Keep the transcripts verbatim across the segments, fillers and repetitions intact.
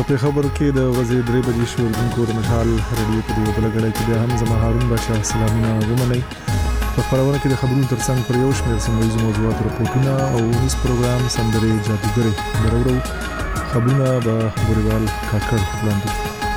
په خبرو کې د غزې درې بجې شو ورونکو د مشال رادیو په یو بل غړي کې هم زما هارون بشا سلامونه ومنئ. په خبرونه کې د خبرونو ترڅنګ پر یو شمېر سیمه موضوعات راپورټونه او هیڅ پروګرام سندري جادوګري درورو خبرونه به بوريوال کاکړ وړاندې.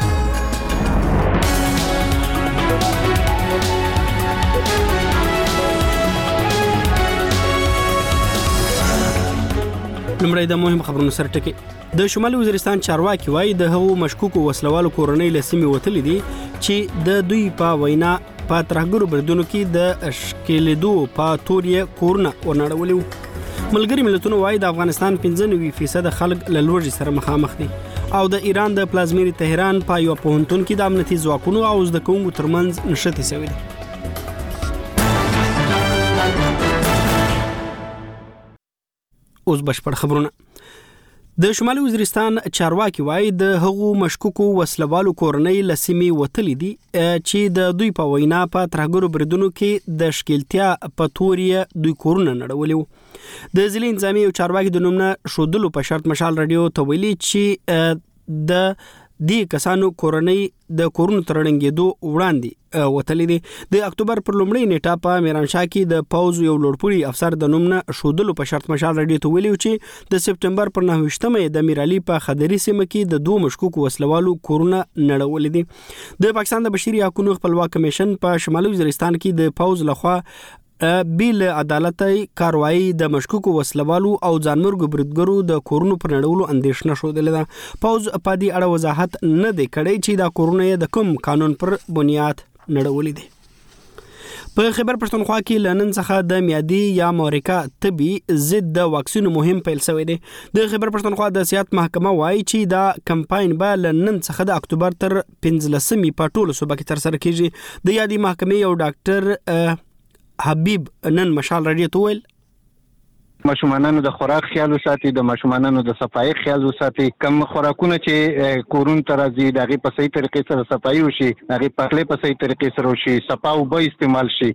لمړی د مهم خبرونو سره ټکی. د شمالي وزیرستان چارواکي وایي د هغو مشکوکو وسلوالو کورنۍ له سیمې وتلې دي چې د دوی په وینا په ترهګرو بریدونو کې د ښکېلېدو په تور یې کورونه ورنړولي وو. ملګري ملتونه وایي د افغانستان پنځه نوي فیصد خلک له لوږې سره مخامخ دي او د ایران د پلازمېنې تهران په یو پوهنتون کې د امنیتي ځواکونو او زده کوونکو ترمنځ نښتې شوې دي. اوس بشپړ خبرونه. د شمالي وزیرستان چارواکي وایي د هغو مشکوکو وسلوالو کورنۍ له سیمې وتلې دي چې د دوی په وینا په ترهګرو بریدونو کې د ښکېلتیا په تور یې دوی کورونه نړولي وو. د ضلعي انتظامیې یو چارواکي د نوم نه ښودلو په شرط مشال رادیو ته ویلي چې د دې کسانو کورنۍ د کورونو تر ړنګېدو وړاندې وتلې دي. د اکتوبر پر لومړۍ نیټه په میرانشاه کې د پوځ یو لوړپوړي افسر د نوم نه ښودلو په شرط مشال رادیو ته ویلي چې د سپټمبر پر نهه ویشتمه د میرعلي په خدري سیمه کې د دوه مشکوکو وسلوالو کورونه نړولې دي. د پاکستان د بشري حقوقو خپلواک کمیشن په شمالي وزیرستان کې د پوځ لخوا بیل عدالتي کاروایی د مشکوکو وسلوالو او ځانمرګو بریدګرو د کورونو پر نړولو اندېښنه ښودلې ده. پوځ په دې اړه وضاحت نه دی کړی چې دا کورونه د کوم قانون پر بنیاد نړولې دي. په خیبر پښتونخوا کې لنن څخه د میادي یا مورکا طبي ضد د واکسین مهم پیل شوی دی. د خیبر پښتونخوا د صحت محکمه وایي چې دا کمپاین به لنن څخه د اکتوبر تر پنځلسمې په ټولو صوبه کې تر سره کیږي. د یادي محکمې یو ډاکټر حبیب نن مشال رادیو ته ویل ماشومانانو د خوراک خیال وساتي، د ماشومانانو د صفایي خیال وساتي. کم خوراکونه چې کورون تر ازي دغه په صحیح طریقې سره صفایي وشي، دغه پخلي په صحیح طریقې سره وشي، صفاو به استعمال شي.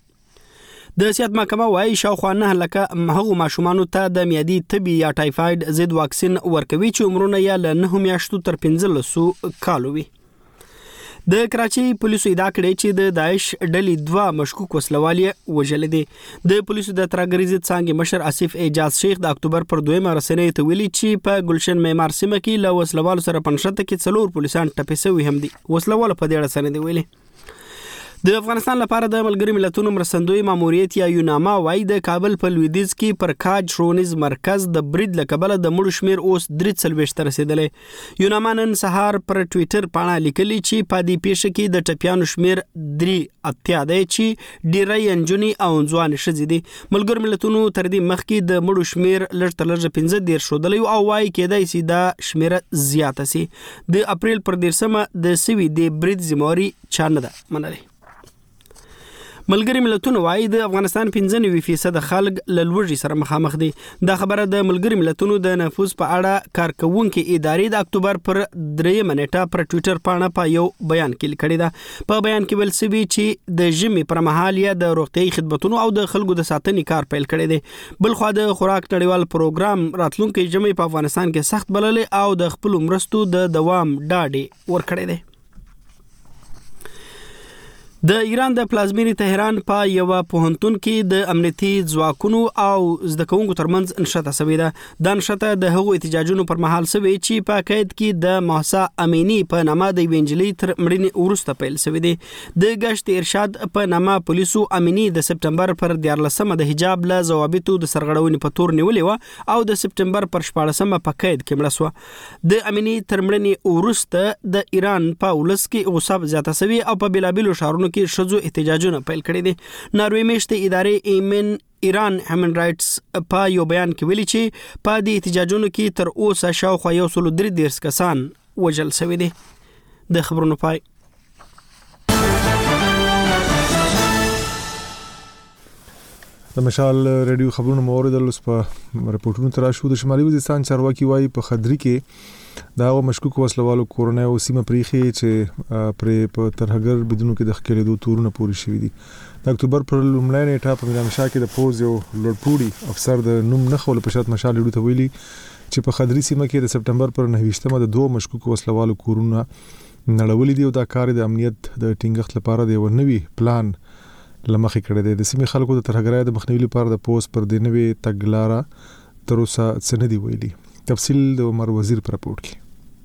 د صحت محکمه وايي شاوخوا نه لکه هغو ماشومانو ته د میادي تبي یا ټایفاید ضد واکسین ورکوي چې عمرونه یې له نهه میاشتو تر پنځلسو کالو وي. د کراچۍ پولیسو ادعا کړې چې د داعش ډلې دوه مشکوک وسلوال وژلې دي. د پولیسو د ترهګرۍ ضد څانګې مشر آصف اعجاز شیخ د اکتوبر پر دویمه رسنۍ ته ویلي چې په ګلشن معمار سیمه کې له وسلوالو سره پنځه کې څلور پولیسان ټپي شوي هم دي. وسلوال په دې اړه څه نه دی ویلي. د افغانستان لپاره د ملګري ملتونو مرستندوی ماموریت یا یوناما وايي د کابل په لویدیځ کې پر کاج ښوونیز مرکز د برید له کبله د مړو شمیر اوس درې څلوېښت ته رسېدلی. یوناما نن سهار پر ټویټر پاڼه لیکلي چې په دې پیښه کې د ټپیانو شمیر درې اتیا دی چې ډېری یې نجونې او ځوانې ښځې دي. ملګرو ملتونو تر دې مخکې د مړو شمیر لږ تر لږه پنځه دېرش ښودلی او وايي کېدای شي دا شمیره زیاته شي. د اپریل پر دېرشمه د سوي د برید ذمهواري چا نه ده منلې. ملګري ملتونه وایي د افغانستان پنځه نوي فیصد خلک له لوږې سره مخامخ دي. دا خبره د ملګري ملتونو د نفوذ په اړه کارکوونکې ادارې د اکتوبر پر درېیمه نیټه پر ټویټر پاڼه په یو بیان کې لیکلې ده. په بیان کې ویل شوي چې د ژمي پر مهال یې د روغتیايي خدمتونو او د خلکو د ساتنې کار پیل کړی دی. بلخوا د خوراک نړیوال پروګرام راتلونکي ژمي په افغانستان کې سخت بللی او د خپلو مرستو د دوام ډاډ ورکړی دی. د ایران د پلازمېنې تهران په یو پوهنتون کې د امنیتي ځواکونو او زده کوونکو ترمنځ نښته شوې ده. دا نښته د هغو احتجاجونو پر مهال شوې چې په قید کې د محسا امینی په نامه د یوې نجلۍ تر مړینې وروسته پیل شوې دي. د ګشت ارشاد په نامه پولیسو امینی د سپټمبر پر دیارلسمه د حجاب له ضوابطو د سرغړونې په تور نیولې وه او د سپټمبر پر شپاړسمه په قید کې مړه شوه. د امینی تر مړینې وروسته د ایران په ولس کې غوسه زیاته شوې او په بېلابېلو ښارونو کې شذو احتجاجونه پیل کړي دي. ناروې میشتې ادارې ایمن ایران هیومن رائټس په یو بیان کې ویلي چې په دې احتجاجونو کې تر اوسه شاوخوا یو سل درې دېرش کسان وژل شوي دي. د خبرونو پای. د مشال رادیو خبرونو موریدل اوس په رپورټونو تر شو. د شمالي وزیرستان چارواکي وایي په خدري کې دا هغه مشکوک وسلوالو کورونه او سیمه پریخي چې پر په ترهګر بدونو کې د ښکېلېدو تورونه پوري شوي دي. د اکتوبر پر لومړۍ نیټه په میرانشاه کې د پوز یو لوړپوړي افسر د نوم نه خول په شرط مشال لري ته ویلي چې په خدري سیمه کې د سپټمبر پر نهه د دوه مشکوک وسلوالو کورونه نړولې دي او دا کار د امنیت د ټینګښت لپاره د یو نوي پلان لمخې کړی دی. د سیمې خلکو د ترهګرۍ د مخنیوي لپاره د پوس پر د نوي تګلاره تر اوسه څه نه دی ویلي. تفصیل د عمر وزیر پر راپورټ کې.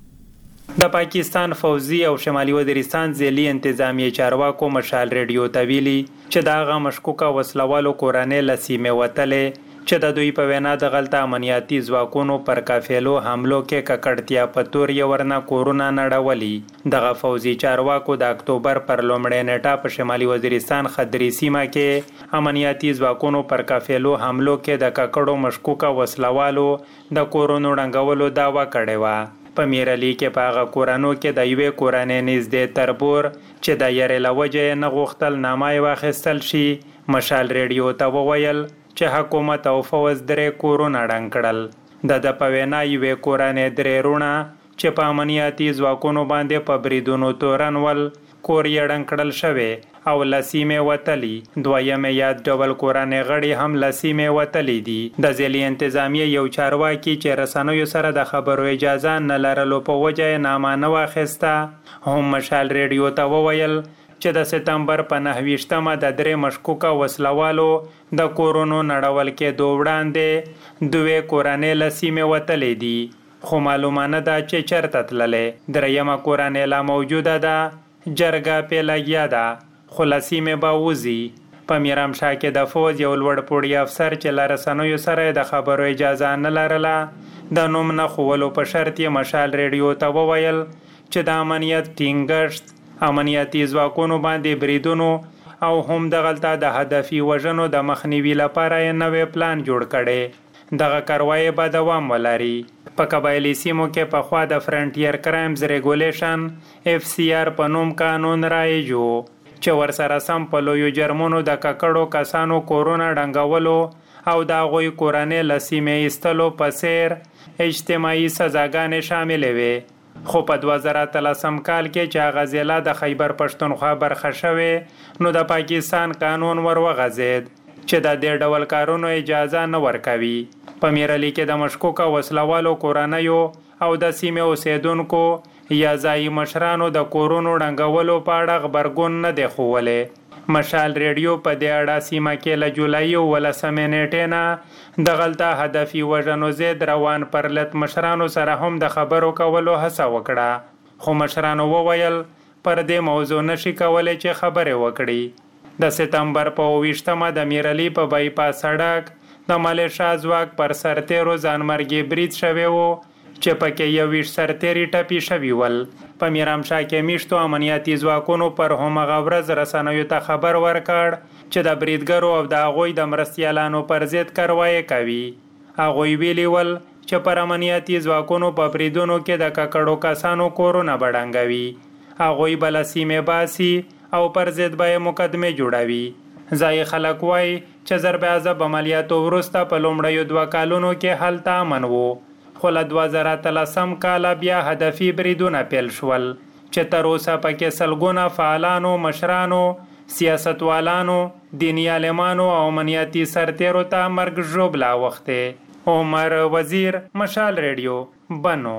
د پاکستان فوزي او شمالي وزیرستان ځلي انتظامی چارواکو مشال ریډیو ته ویلي چې دا غا مشکوکه وسلوالو کورانه لسیمه وتلې چې د دوی په وینا د غلطه امنیتي ځواکونو پر کافیلو حملو کې ککړتیا په تور یې ورنه کورونه نړولي. دغه فوزي چارواکو د اکتوبر پر لومړۍ نیټه په شمالي وزیرستان خدري سیمه کې امنیتي ځواکونو پر کافیلو حملو کې د ککړو مشکوکه وسلوالو د کورونو ړنګولو داوا کړې و. په میرالي کې په هغه کورانو کې د یوې کورانې نږدې تربور چې د یارې له وجې نه غوښتل نامای واخیستل شي مشال ریډیو ته وویل چې حکومت او فوز درې کورونه ړنګ کړل. د د په وینا یوې کورانې درې رونه چې په امنیتي ځواکونو باندې په بریدونو تورن ول کور یې ړنګ کړل شوی او لسیمه وتلی. دویمه یاد ډول کورانې غړي هم لسیمه وتلی دي. د ځلي انتظامیه یو چارواکي چې رسنیو سره د خبرو اجازه نه لرلو په وجه نامه نه واخیسته هم مشال ریډیو ته وویل چې د سپتمبر په نهه ویشتمه د درې مشکوکه وسلوالو د کورونو نړول کې دوه وړاندې دوه کورانې لسیمه وتلی دي خو معلومه نه ده چې چرته تللې. دریمه کورانې لا موجوده ده جرګه په لګیا ده خو لسیمه به وځي. په میرامشاه کې د فوز یو لوړ پوړی افسر چې له رسنیو سره د خبرو اجازه نه لرله د نوم نه ښوولو په شرط یې مشال ریډیو ته وویل چې د امنیت ټینګښت امنیتي ځواکونو باندې بریدونو او هم د غلطه د هدفي وژنو د مخنیوي لپاره یې نوی پلان جوړ کړي. دغه کاروایی به دوام ولري. په قبایلي سیمو کې پخوا د فرنټیر کرایمز ریګولیشن اف سی آر په نوم قانون رایج و چې ورسره سم په لویو جرمونو د ککړو کسانو کورونه ډنګولو او د هغوی کورنۍ له سیمې ایستلو په څیر اجتماعي سزاګانې شاملې وې. خو په دوه زره اتلسم کال کې چې هغه ضلع د خیبر پښتونخوا برخه شوې نو د پاکستان قانون ور وغځېد چې د دې ډول کارونو اجازه نه ورکوي. په میرالي کې د مشکوکه وسلوالو کورنیو او د سیمې اوسیدونکو یا ځایي مشرانو د کورونو ړنګولو په اړه غبرګون نه دی ښوولی. مشال ریډیو په دې اړه سیمه کې له جولای اوولسمې نیټې نه د غلطه هدفي وژنو ضد روان پرلت مشرانو سره هم د خبرو کولو هڅه وکړه خو مشرانو وویل پر دې موضوع نشي کولی چې خبرې وکړي. د سپتمبر په اوه ویشتمه د میرالي په بایپاس سړک د ملیشا ځواک پر سرتیرو ځانمرګي برید شوی و چې پکې یو ویشت سرتیري ټپي شوي ول. په میرامشاه کې میشتو امنیتي ځواکونو پر همغه ورځ رسنیو ته خبر ورکړ چې د بریدګرو او د هغوی د مرستیالانو پر ضد کاروایی کوي. هغوی ویلي ول چې پر امنیتي ځواکونو په بریدونو کې د ککړو کسانو کورونه به ړنګوي. هغوی به له سیمې باسي او پر ضد به یې مقدمې جوړوي. ځایي خلک وایي چې ضرب عذاب عملیاتو وروسته په لومړیو دوه کالونو کې هلته امن و خو له دوه زره اتلسم کاله بیا هدفي بریدونه پیل شول چې تر اوسه پکې سلګونه فعالانو مشرانو سیاستوالانو دیني عالمانو او امنیتي سرتیرو ته مرګ ژوبله اوښتې. عمر وزیر مشال ریډیو بنو.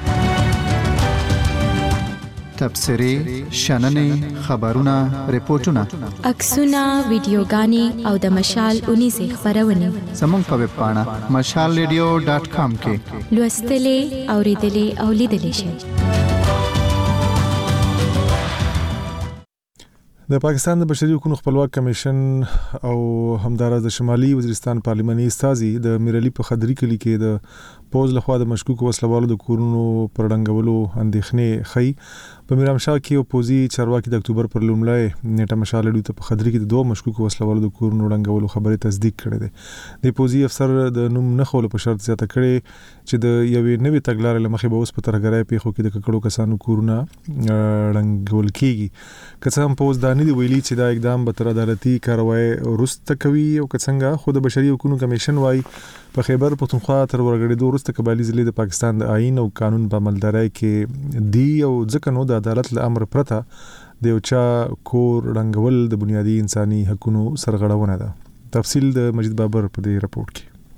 تبصرې شننې خبرونه ریپورتونه عکسونه ویډیوګانې او د مشال اونیزې خپرونې زموږ په ویب پاڼه مشال ریډیو ډاټ کام کې لوستلې اوریدلې او لیدلې شئ. د پاکستان د بشري حقوقو خپلواک کمیشن او همدارس د شمالي وزیرستان پارلماني استازي د میرالي په خدري کلی کې د پوز لخوا د مشکوک وسلوالو د کورونو پر ډنګولو اندېښنې خي. په میرامشاه کې اپوزي چارواکي د اکتوبر پر لومړۍ نیټه مشال ریډیو ته په خدري کې د دوه مشکوک وسلوالو د کورونو ډنګولو خبرې تصدیق کړې ده. د اپوزي افسر د نوم نه خولو په شرط زیاته کړې چې د یوې نوې تګلارې لمخې به اوس په ترهګرۍ پیښو کې د ککړو کسانو کورونه ډنګول کیږي. که څه هم پوز دا نه دی ویلي چې دا اقدام به تر عدالتي کاروایی وروسته کوي او که څنګه، خو د بشري حقوقو کمیشن وايي په خیبر پښتونخوا تر ورغړېدو وروسته قبایلي ضلع د پاکستان د آئین او قانون په عملدارۍ کې دی او ځکه نو د عدالت له امر پرته د یو چا کور ړنګول د بنیادي انساني حقوقو سرغړونه ده. تفصیل د مجید بابر په دې راپورټ کې.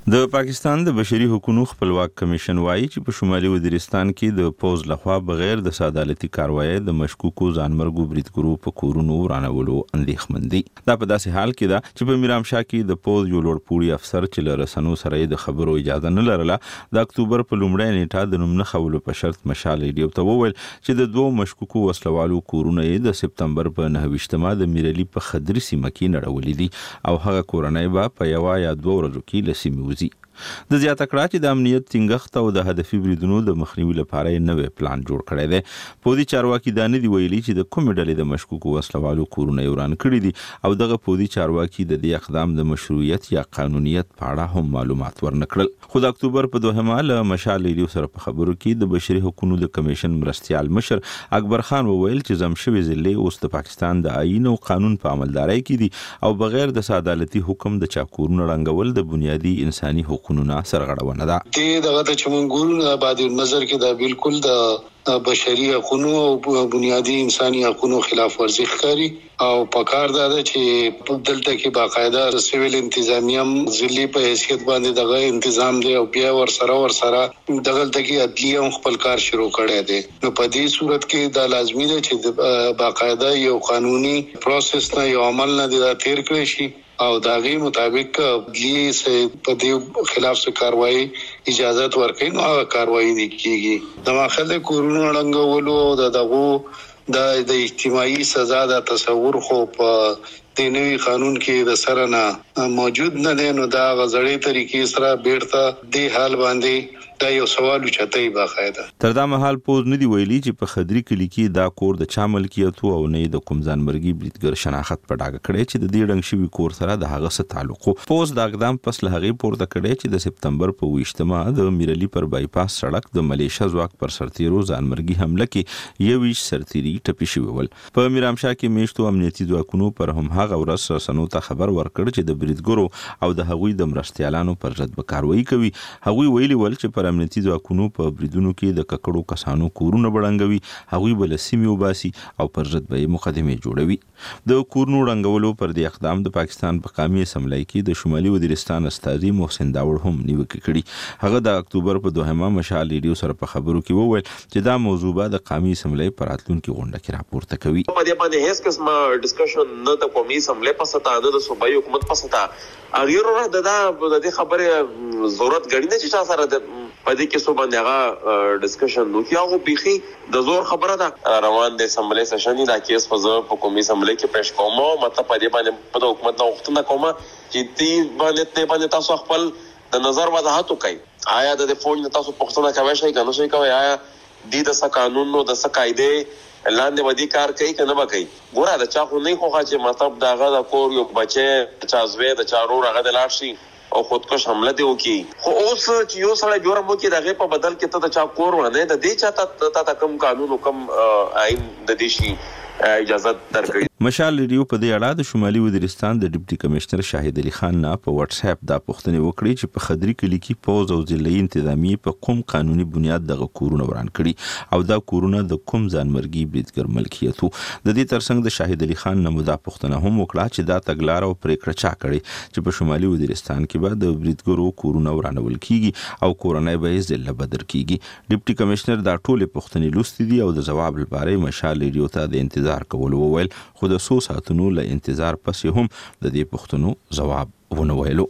د پاکستان د بشري حقوقو خپلواک کمیشن وایي چې په شمالي وزیرستان کې د پوز لخوا بغیر د عدالتي کاروایی د مشکوکو ځانمرګو بریدګرو په کورونو ورانولو اندېښمن دي. دا په داسې حال کې ده چې په میرامشاه کې د پوز یو لوړپوړي افسر چې له رسنیو سره د خبرو اجازه نه لرله د اکتوبر په لومړۍ نیټه د نوم نه خولو په شرط مشال ریډیو ته وویل چې د دوه مشکوکو وسلوالو کورونه د سپتمبر په نهه ویشتمه د میرلی په خدري سیمه کې نړولې دي او هغه کورنۍ به په یو یا دوه ورځو کې له سیمې وځي. د زیاته کړه چې د امنیت ټینګښت او د هدفي بریدونو د مخنیوي لپاره یې نوې پلان جوړ کړی دی. پودي چارواکي دا نه دی ویلي چې د کومې ډلې د مشکوکو وسلوالو کورونه وران کړي دي او دغه پودي چارواکي د دې اقدام د مشروعیت یا قانونیت په اړه هم معلومات ورنکړل. خو د اکتوبر په دوهمه له مشال ریډیو سره په خبرو کې د بشري حقوقو د کمیشن مرستيال مشر اکبر خان وویل چې زمشوي ضلع اوس د پاکستان د آئین او قانون په عملدارۍ کې دي او بغیر د عدالتي حکم د چا کورونه رنګول د بنیادی انساني حقوقو نه سرغړونه ده. دې دغه ته چې مونږ ګورو بعد نظر کې دا بالکل د بشري حقوقو او بنیادی انساني حقوقو خلاف ورزي ښکاري او پکار دا چې په دلته کې باقاعده سیویل انتظامیه ضلعي په حیثیت باندې دغه تنظیم دی او بیا ور سره ور سره دغه تلکی عدلیه خپل کار شروع کړی دی. نو په دې صورت کې دا لازمي ده چې باقاعده یو قانوني پروسس نه یو عمل نه دی تیر کړی شي او داغي مطابق عدلیه سے په دې خلاف څه کاروایی اجازه ورکړي نو هغه کاروایی دي کیږي. د ماخذ کورونو رنګولو د دغه د اجتماعي سزا د تصور خو په د نوي قانون کې د سره نه موجود نه دی نو دا غزړې طریقې سره بیرته د حال باندې دا یو سوال چتای باقاعده. تر دا مهال پوز نه دی ویلي چې په خدري کلی کې دا کور د چا ملکیت او نه د کوم ځانمرګي بریدګر شناخت په ډاګه کړي چې د دې رنګ شوی کور سره د هغه سره تعلق. پوز دا اقدام پس له هغه پورته کړي چې د سپتمبر په ویشتمه د میرلی پر بایپاس سړک د ملیشیا ځواک پر سرتیرو ځانمرګي حمله کې یو ویش سرتیری ټپي شوی ول. په میرامشاه کې میشتو امنیتي ځواکونو پر هم هغه ورځ رسنیو ته خبر ورکړ چې د بریدګرو او د هغوی د مرستيالانو پر ضد به کاروایی کوي. هغوی ویلي ول چې پر امنیتي ځواکونو په بریدونو کې د ککړو کسانو کورونه بړنګوي هغوی بل سیمه وباسي او پر ضد به مقدمه جوړوي. د کورونو رنګولو پر دې اقدام د پاکستان په قومي اسمبلی کې د شمالي وزیرستان استاذي محسن داوړ هم نیوکه کړي. هغه د اکتوبر په دوهمه مشال ریډیو سره په خبرو کې وویل چې دا موضوع به د قومي اسمبلی پر راتلونکي غونډه کې راپورته کوي. په دې باندې هیڅ قسمه ډسکشن نه د قومي اسمبلی په ستا نه د صوبایي حکومت په ستا اغیر را د د خبره ضرورت غړي نه چې تاسو سره د پدې کې سو باندې هغه ډسکشن نو کیو غو بيخي د زور خبره ده روان د اسمبلی سیشن دا کیس په قومي اسمبلی کې پېښ کومه مطلب پدې باندې په حکومت نو وختونه کومه چې دې باندې ته باندې تاسو خپل د نظر وضاحت وکړئ. آیا د فوج تاسو پښتنه کوي شي کنه شي کوي آیا د د قانون نو د قاعده لاندې ودی کار کوي کنه به کوي. ګوره دا چا خو نه خوخه چې مطلب داغه د کور یو بچي چا زوی د چارو راغه د لاړ شي او خودکش حمله دی وکي. خو اوس چې یو سره جوړم وکي دغه په بدل کې ته د چا کور ونه د دې چاته ته کم قانون او کم آئین د دې شي اجازه درکړي. مشال ریډیو په دې اړه د شمالي وزیرستان د ډیپټي کمشنر شاهد علي خان نه په واتس اپ دا پوښتنه وکړي چې په خدري کلی کې پوز او ضلعي انتظامی په کوم قانوني بنیاد دغه کورونه وران کړي او دا کورونه د کوم ځانمرګي بریدګر ملکیت وو. د دې ترڅنګ د شاهد علي خان نه مدا پوښتنه هم وکړه چې دا تګلار او پریکړه چا کړي چې په شمالي وزیرستان کې به د بریدګرو کورونه ورانول کیږي او کورنۍ به ضلع بدر کیږي. ډیپټي کمشنر دا ټول پوښتنې لوستې دي او د جواب لپاره مشال ریډیو ته د انتظار کول وویل خو د سو ساعتونو له انتظار پسې هم د دې پوښتنو جواب ونه ویلو.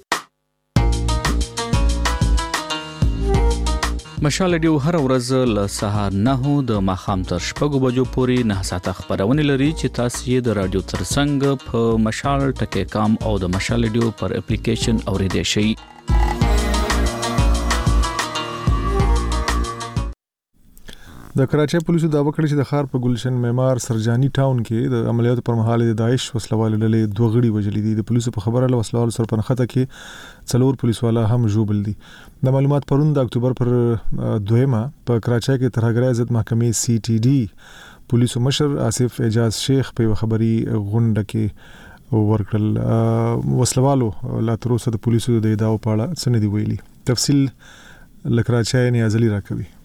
مشال ریډیو هر ورځ له سهار نه د ماښام تر شپږو بجو پورې نه ساعته خبرونه لري چې تاسو یې د رادیو ترڅنګ په مشال ټکی کام او د مشال ریډیو پر اپلیکیشن اوریدئ شئ. د کراچۍ پولیسو دعوه کړې چې د ښار په ګلشن معمار سرجاني ټاون کې د عملیاتو پر مهال د داعش وسلوالو ډلې دوه غړي وژلي دي. د پولیسو په خبره له وسلوالو سره په نښته کې څلور پولیسوالا هم ژوبل دي. د معلومات پرون د اکتوبر پر دویمه په کراچۍ کې ترهګرۍ ضد محکمې سی ټي ډي پولیسو مشر آصف اعجاز شیخ په خبري غونډه کې ورکړل. وسلوالو لا تر اوسه د پولیسو د ادعاو په اړه څه نه دی ویلي. تفصیل له کراچۍ نیازلي راکوي.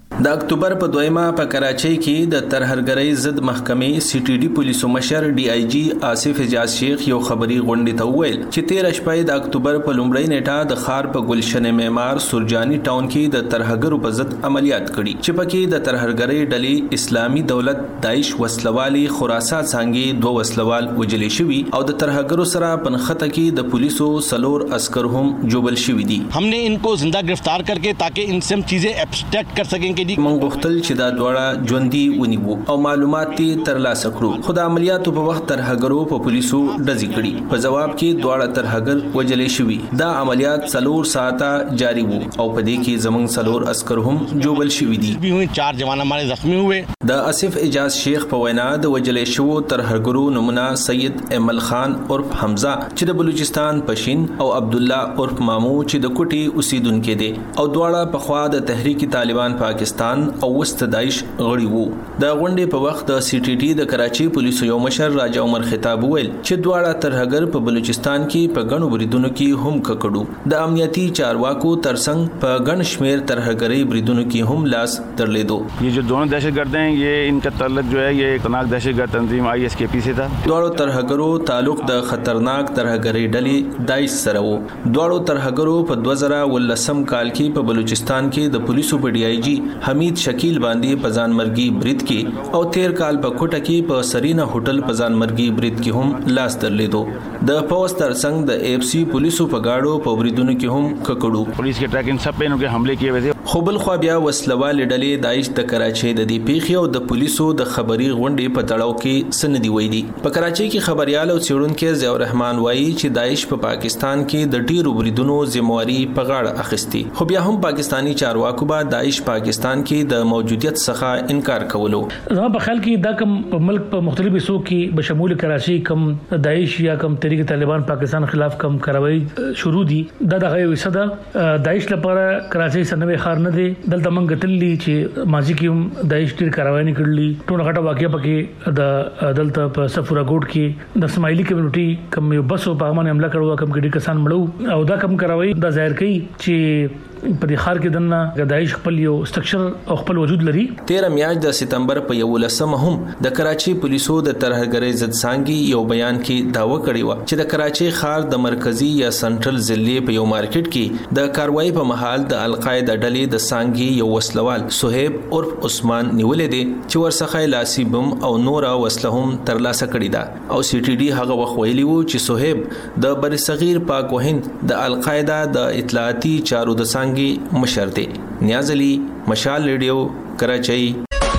د اکتوبر په دویمه په کراچۍ کې د ترهرګرۍ ضد محکمې سی ټي ډي پولیسو مشر ډي آی جی آصف حجاز شیخ یو خبري غونډه ته وویل چې تیر شپه د اکتوبر په لومړۍ نیټه د خار په ګلشن معمار سرجانی ټاون کې د ترهګرو په ضد عملیات کړي چې پکې د ترهرګرۍ ډلې اسلامي دولت داعش وسلوالي خراسان څنګه دوه وسلوال وجلې شوي او د ترهګرو سره په نخته کې د پولیسو سلور عسكر هم جوبل شوي دي. हमने इनको जिंदा गिरफ्तार करके ताकि इनसे हम चीजें एब्स्ट्रैक्ट कर सकें कि من غوښتل چې دا دواړه ژوندۍ ونیوو او معلومات یې ترلاسه کړو خو د عملیاتو په وخت ترهګرو په پولیسو ډزې کړي په جواب کې دواړه ترهګر وجلې شوي دا عملیات څلور ساعته جاری وو او په دې کې زمونږ څلور عسكر هم جوبل شوي دي چار جوان हमारे زخمی हुए. د آصف اجاز شیخ په وینا د وجلې شوو ترهګرو نمونه سید امل خان عرف حمزه چې د بلوچستان پښین او عبد الله عرف مامو چې د کوټي اوسیدونکو دي او دواړه په خوا د تحریک طالبان پاکستان او وست داعش غړي وو. د غونډې په وخت د سی ټي ټي د کراچي پولیسو یو مشر راجا عمر خطاب ویل چې دواړه ترهګر په بلوچستان کې په غنو بریدونو کې هم ککړو د امنیتي چارواکو ترڅنګ په غن شمیر ترهګرۍ بریدونو کې هم لاس درلیدو. یہ جو دونوں دہشتگرد ہیں یہ ان کا تعلق جو ہے یہ ایک خطرناک دہشتگرد تنظیم آئی ایس کے پی سے تھا. دواړو ترهګرو تعلق د خطرناک ترهګرۍ ډلې داعش سره وو. دواړو ترهګرو په دوه زره ولسم کال کې په بلوچستان کې د پولیسو په ډي آی جی حمید شکیل باندې پزان مرګي برید کې او تیر کال په کوټه کې په سرینا هوټل پزان مرګي برید کې هم لاس درلیدو. د پوسټ ترڅنګ د اف سی پولیسو په گاډو په بریدونو کې هم ککړو. पुलिस के ट्रैकिंग सब पे इनके हमले किए हुए थे. خو بل خو بیا وسلوال ډلې داعش د کراچۍ د دی پیښې او د پولیسو د خبري غونډې په تړاو کې سندې وې دي. په کراچۍ کې خبريال او څېړونکو ضیاء الرحمن وایي چې داعش په پا پاکستان کې د ډیرو بریدونو ذمہواری په غاړه اخیستي خو بیا هم پاکستانی چارواکو به داعش پاکستان کې د موجودیت څخه انکار کولو. زما په خیال کې دا کوم ملک په مختلفو حصو کې بشمول کراچۍ کوم داعش یا کوم تحریک طالبان پاکستان خلاف کوم کاروایی شروع دي دا دغه وسه ده داعش لپاره کراچۍ سنوي خار نه دي دلته مونږ تللی چې ماضي کې هم داعش ډیر کاروایی نه کړلی ټول غټه واقعیا پکې د دلته په سفورا ګوټ کې د اسماعیلی کمیونټي کوم یو بس په باندې حمله کړو کوم کې ډیر کسان مړو او دا کوم کاروایی دا ظاهر کوي چې په دې خار کې دنه داعش خپل یو سټرکچر او خپل وجود لري. تیر میاشت د سپتمبر په یو لسمه هم د کراچي پولیسو د ترهګرۍ ضد څنګه یو بیان کې داوا کړی و چې د کراچي خار د مرکزی یا سنټرل ضلع په یو مارکیټ کې د کاروایی په محل د القاعده ډلې د څنګه یو وسلوال صہیب عرف عثمان نیولې دي چې ورڅخه لاسي بم او نور وسله هم ترلاسه کړی دا او سی ټي ډي هغه وخت ویلی وو چې صہیب د بر صغیر پاک وهند د القاعده د اطلاعاتي چارو د څنګه مشر دی. نیاز علی مشال ریډیو کراچۍ.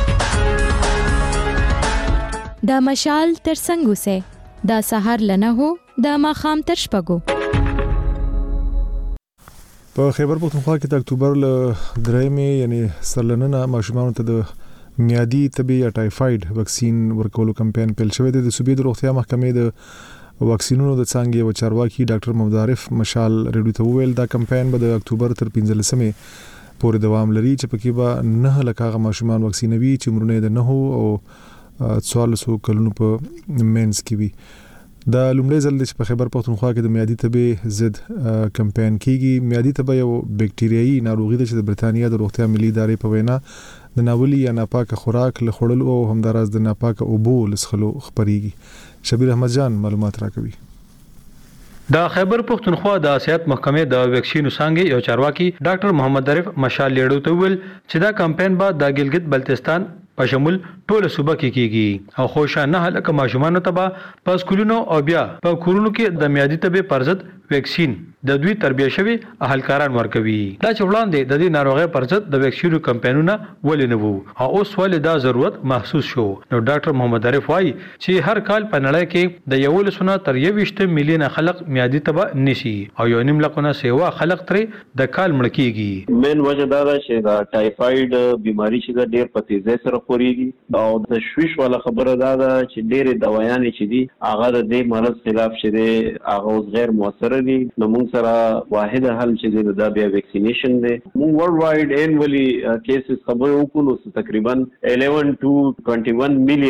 دا مشال ترڅنګ اوسه دا سحر لنه هو دا ماخام تر شپږو. په خیبر پختونخوا کې د اکتوبر ل درېمې یعنی سرلننه ماشومان ته د میادي تبي یا ټایفاید وکسین ورکولو کمپاین پیل شوی دی. د صوبې د روغتیا محکمې د واکسینونو د څنګه و چارواکي ډاکټر محمد عارف مشال ریډیو ته ویل دا کمپاین به د اکتوبر تر پنځلسمې پورې دوام لري چې پکې به نه لکه ماشومان واکسینوي چې عمرونه د نه او څوارلسو کلونو په مینس کې وي. دا لومړی ځل چې په خیبر پختونخوا کې د میادي تبې ضد کمپاین کیږي. میادي تبې یو بکټریايي ناروغي ده چې د برتانیا د روغتیا ملي ادارې په وینا د ناولي یا ناپاکه خوراک له خوړلو او همداراز د ناپاکه اوبو لسخلو خبريږي. شبیر احمد جان معلومات راکوي. د خیبر پختونخوا د صحت محکمې د ویکسینو څنګه یو چارواکي ډاکټر محمد عارف مشال لیډو ته ویل چې دا کمپاین به د ګلګت بلتستان په شمول ټول صوبه کې کیږي او خوشا نه هلکه ماشومان ته به په سکولونو او بیا په کورونو کې د میادي تبې پرزد ویکسین د دوی تربیه شوی اهلکاران ورکوي. دا چې وړاندې د دې ناروغي پرزد د ویکسینو کمپاینونه ولې نه وو او اوس ولې دا ضرورت محسوس شو. نو ډاکټر محمد عارف وايي چې هر کال په نړۍ کې د یو لسونه تر یويشت میلیونه خلک میادي تبه نشي او یو نیم لکونه سیوا خلک ترې د کال مړ کیږي. مین وجه دا ده چې دا ټایفاید بیماری چې ډېر په تیزی سره خوريږي او د شویش والا خبره دا ده چې ډېر دوايانې چې دي هغه د دې مرض خلاف چې دي هغه اوس غیر موثر دي. نو موږ سره واحد حل چې دا بیا ویکسینیشن دی. موږ ورلد وایډ انولی کیسز خبر وکړو تقریبا eleven to twenty-one million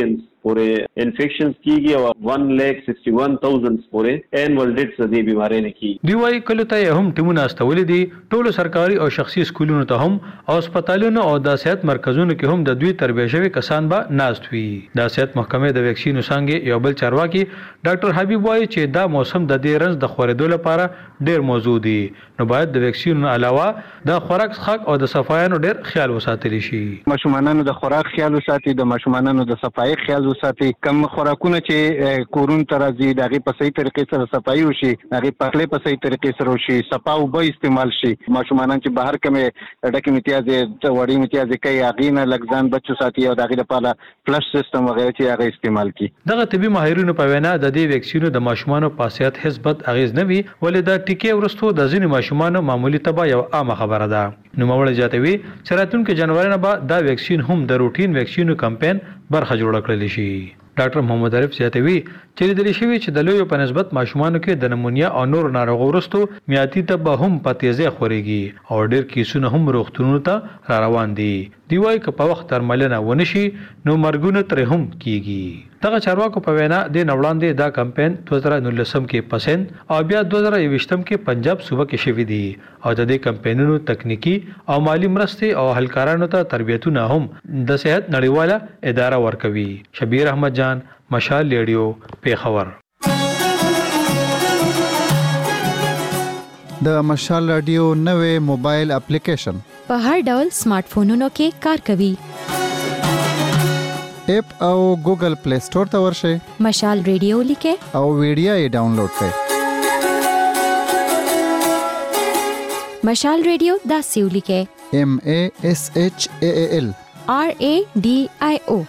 پورې انفیکشنز کیږي او one lakh sixty-one thousand پورې انوال ډیټس د دې بیماری نه کیږي. دی وايي کله ته هم ټیمونه استولې دي ټولو سرکاري او شخصي سکولونو ته هم او هسپتالونو او د صحت مرکزونو کې هم د دوی تربیه شوی کسان به ناست وي. د صحت محکمې د ویکسینو څنګه یو بل چارواکي ډاکټر حبیب وايي چې دا موسم د دې رنځ د خورېدو لپاره ډېر موضوع دي نو باید د ویکسینو علاوه د خوراک څښاک او د صفایانو ډېر خیال وساتل شي. ماشومانانو د خوراک خیال وساتي د ماشومانانو د صفایي خیال وساتي کوم خوراکونه چې کورون تر راځي دغه په صحیح طریقې سره صفایي وشي هغه پخلې په صحیح طریقې سره وشي صفا او به استعمال شي. ماشومان چې بهر کومه ډکه امتیاز وړي امتیاز کوي هغه نه لګزان بچو ساتي او دغه لپاره فلش سیستم وغیرہ چې هغه استعمال کی. دغه طبي ماهرینو په وینا د دې ویکسینو د ماشومانو په صحت حسبت اغیز نه وي ولې د ټیکې ورستو د ځینې ماشومانو معمولی تبا یو عامه خبره ده. نو مولوی جاتوي چې راتلونکي جنوري نه به دا ویکسین هم د روټین ویکسینو کمپاین برخه جوړ کړل شي. ډاکټر محمد عارف زیاتوي چې د دې شوی چې د لوی په نسبت ماشومانو کې د نمونیا او نور ناروغ ورستو میاتي تبا هم په تیزه خوريږي او ډېر کیسونه هم روغتونونو ته را روان دي. دی وايي چې په وخت درملنه ونشي نو مرګونه ترې هم کیږي. دغه چارواکو په وینا د نوړاندې دا کمپاین دوه هزار نولسم کې پسند او بیا دوه هزار یوویشتم کې پنجاب صوبه کې شوی دی او د دې کمپاینونو تکنیکی او مالی مرستې او هلکارانو ته تربیتونه هم د صحت نړیواله اداره ورکوي. شبیر احمد جان مشال ریډیو پیښور. د مشال رادیو نوې موبایل اپلیکیشن په هر ډول سمارټ فونونو کې کار کوي. اپ او ګوګل پلی سٹور ته ورشئ مشال ریډیو لیکه او ویډیو یې ډاونلوډ کړئ. مشال ریډیو داسې ولیکه M A S H A A L R A D I O.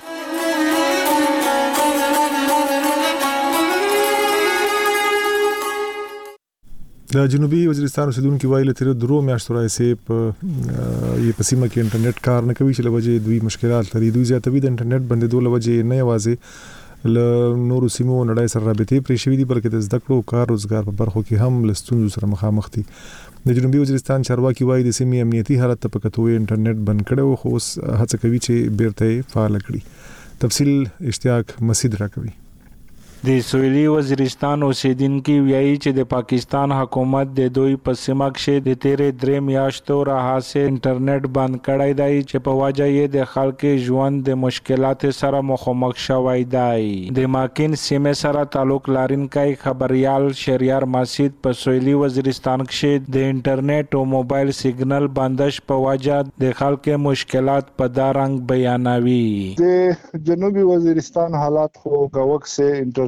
د جنوبي وزیرستان اوسیدونکو وایي لته درو میاشتو راځي په یې په سیمه کې انټرنیټ کار نه کوي چې لوجه دوی مشکلات لري. دوی زیاتوي د انټرنیټ بندیدو لوجه نه یوازې ل نورو سیمو نړۍ سره رابطې پرې شوې دي بلکې د زده کړو کار روزګار په برخو کې هم لستون سره مخامخ دي. د جنوبي وزیرستان چارواکي وایي د سیمې امنیتي حالت ته په کتوې انټرنیټ بند کړو خو اوس هڅه کوي چې بیرته فعال کړي. تفصیل اشتیاق مسعود راکوي. د سویلي وزیرستان اوسیدونکو ویایي چې د پاکستان حکومت د دوی په سیمه کې د تیرې درې میاشتو راهیسې انټرنیټ بند کړی دی چې په وجه یې د خلکو ژوند د مشکلاتو سره مخامخ شوی دی. د ماکین سیمه سره تعلق لرونکی خبريال شهریار مسعود په سویلي وزیرستان کې د انټرنیټ او موبایل سیګنل بندش په وجه د خلکو مشکلات په دارنګ بیانوي. د جنوبي وزیرستان حالات خو گاوک سے انټرنیټ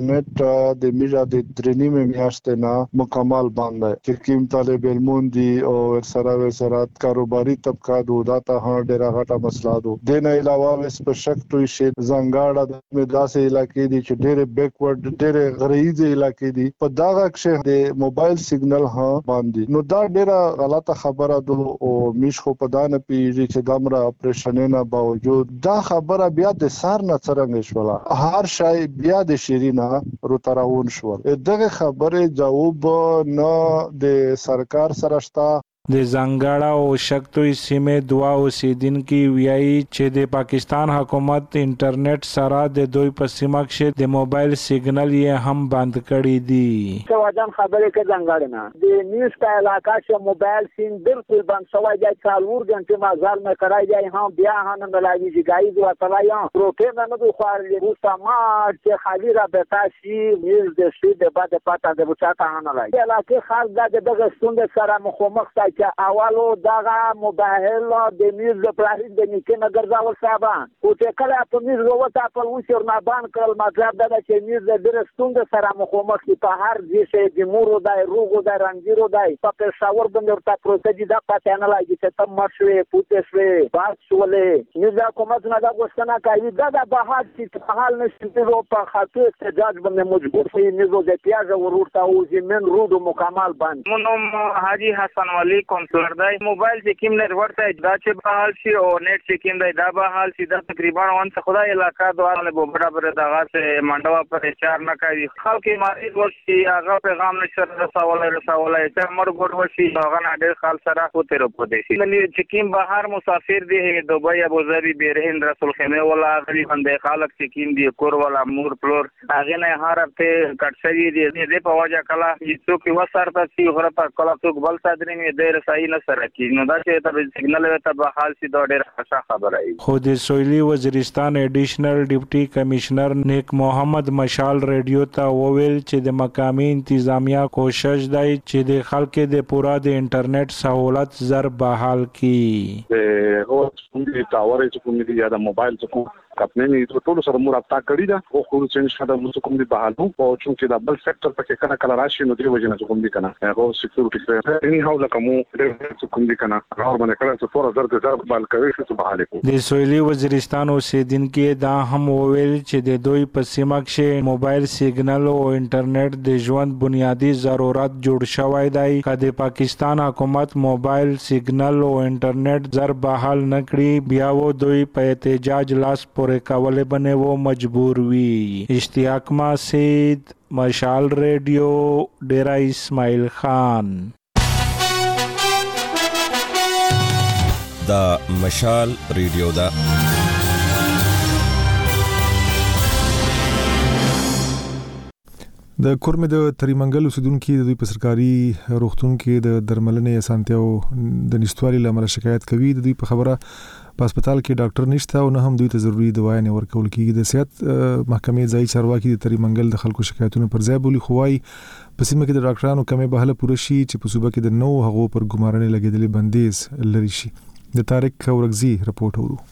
د میجا د درنیمه میاشتې نه مکمل بند دی چې کوم طالب علمون دي او سره سره کاروباري طبقه دودا ته ډیره غټه مسله ده. د نه علاوه وس په شک توي شي زنګاړه د مداسه علاقې دي چې ډیره بیکورډ ډیره غریزه علاقې دي په داغه کې د موبایل سیګنل ها باندې نو دا ډیره غلطه خبره ده او میش خو په دانه پیږي چې دمره اپریشن نه باوجود دا خبره بیا د سار نه څرنګ شوله هر شای بیا د شیرینه روتراون شو. دغه خبره جواب نه د سرکار سره شته. د زنګاړه او شکتوي سیمه دوا اوسیدونکو ویایي چې د پاکستان حکومت انټرنیټ سره د دوی په سیمه کې د موبایل سیګنل یې هم بند کړی دي. څو ځان خبرې کوي زنګاړه نه د نیوز په علاقه کې موبایل سیم بالکل بند شوی دی. څلور غنټه مازال نه کړای دی هم بیا هم نه لایي چې ګایز وتلای پروتین نه دوی خو روسا ما چې خالي را بتا شي نیوز د شي د بعد پاته د بچاته نه لایي علاقه خاص د دغه ستوند سره مخامخ چې اولو دغه موبایل د میز د پلاستیک د نیکه نګر ځاول صاحبان او چې کله په میز وروته په وشور نه باندې کړل مطلب دا چې میز د درستون سره مخامخ په هر ځای د مورو د روغو د رنجیرو د په پېښور باندې ورته پروتې د پاتې نه لګي چې تم مرشوي پوتې شوي باز شولې میز د حکومت نه دا غوښتنه کوي دا د بهاد چې په حال نشي په خاطر احتجاج باندې مجبور شي میز د پیاز ورورته او زمين رودو مکمل باندې مونږ حاجی حسن ولی ټیلی کانسولر دی موبایل چې کوم نتورک ته دا چې بحال شي او نت چې کوم دی دا بحال شي دا تقریبا وان څه خدای علاقہ دوه له برابر دغه څه منډوا پر چار نه کوي خلک مریض ورشي هغه پیغام نشر رسولای رسولای چې مر ګور ورشي هغه نه ډېر خال سره کوته رو پدې شي نو چې کوم بهر مسافر دی دوبۍ ابو ظبي بیرهند رسول خیمه ولا غلی باندې خلک چې کوم دی کور ولا مور پلور هغه نه هر ته کټسوي دی دې په وجه کلا چې څوک وسارته شي غره په کلا څوک بل صدرې می ډېر صحیح نه سره کی نو دا چې ته سیګنل ته به حال سي دا ډېر ښه خبره ای خو د سویلي وزیرستان ایډیشنل ډیپټي کمشنر نیک محمد مشال ریډیو ته وویل چې د مقامی انتظامیه کوشش دی چې د خلکو د پورا د انټرنیټ سہولت زر بحال کی او څنګه ټاور چې کوم دی یا د موبایل څخه خپل نه ټول ټول سره مو رابطه کړی دا او خو چې شاده مو کوم دی بحالو او چې دا بل سېکټر پکې کله کله راشي نو دی وجنه کوم دی کنه هغه سکیورټي سره اني هاو لکه مو ډېر کوم دی کنه راو باندې کله چې فور زر د زر بال کوي چې بحاله کو د سویلي وزیرستان اوسیدونکو دا هم وویل چې د دوی په سیمه کې موبایل سیګنل او انټرنیټ د ژوند بنیادی ضرورت جوړ شوی دی چې د پاکستان حکومت موبایل سیګنل او انټرنیټ زر بحال نکړي بیا و دوی په احتجاج لاس پورې کولې بنه و مجبور وی اشتیاق ماسید مشال ریډیو ډیرا اسماعیل خان دا مشال ریډیو دا د کورمه د تریمنګل اوسیدونکو د دوی په سرکاري روغتون کې د درملنې اسانتیاو د نشټوالي لامل شکایت کوي د دوی په خبره په هسپتال کې ډاکټر نشته او نه هم دوی ته ضروري دوايانې ورکول کیږي د صحت محکمې ځای چارواکي د تریمنګل د خلکو شکایتونو پر ځای بولی خوای په سیمه کې د ډاکټرانو کمې بهله پوره شي چې په صوبه کې د نو هغو پر ګمارنې لګیدلې بندیز لري شي د طارق اورغزي رپورټ ورو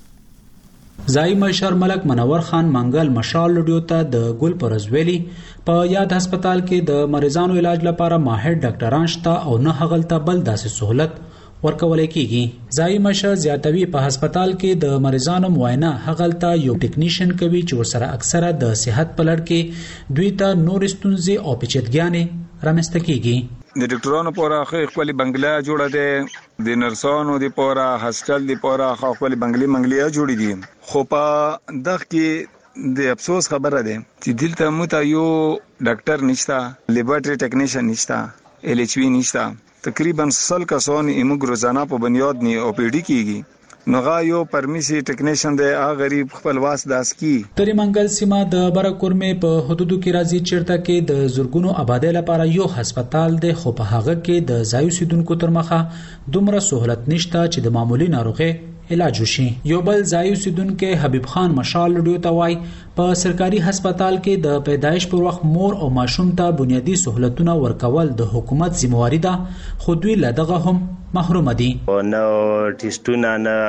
ځای مشر ملک منور خان منګل مشال لډیو ته د ګل پرزویلی په یاد هسپتال کې د مریضانو علاج لپاره ماهر ډاکټران شته او نه هغلته بل داسې سہولت ورکول کیږي ځای مشر زیاتوي په هسپتال کې د مریضانو معاینه هغلته یو ټیکنیشن کوي چې ورسره اکثره د صحت په لړ کې دوی ته نور ستونزې او پیچیدګیانې رامنځته کیږي د ډاکټرانو پورا خپل بنگلا جوړه ده د نرسانو د پورا هاسپټل د پورا خپل بنگلي منګلیا جوړې دي خو په دغه کې د افسوس خبره ده چې دلته مو ته یو ډاکټر نشته لیبارټری ټیکنیشن نشته ال ایچ وی نشته تقریبا سل کسان ایموګ روزانه په بنیاد نه او پی ډی کیږي نوغا یو پرمیسي ټیکنیشن دی هغه غریب خپل واس داس کی تریمنګل سیمه د برکورمه په حدودو کې راځي چیرته کې د زورګونو آبادی لپاره یو هسپتال دی خو په هغه کې د ځایو سیدونکو تر مخه دومره سہولت نشته چې د معمولی ناروغي علاج وشي یو بل ځایو سیدونکو حبیب خان مشال لډیو ته وای په سرکاري هسپتال کې د پیدایش پر وخت مور او ماشوم ته بنیادی سہولتونه ورکول د حکومت ذمہواری ده خو دوی لدغه هم محروم دي نو ټیسټونه نه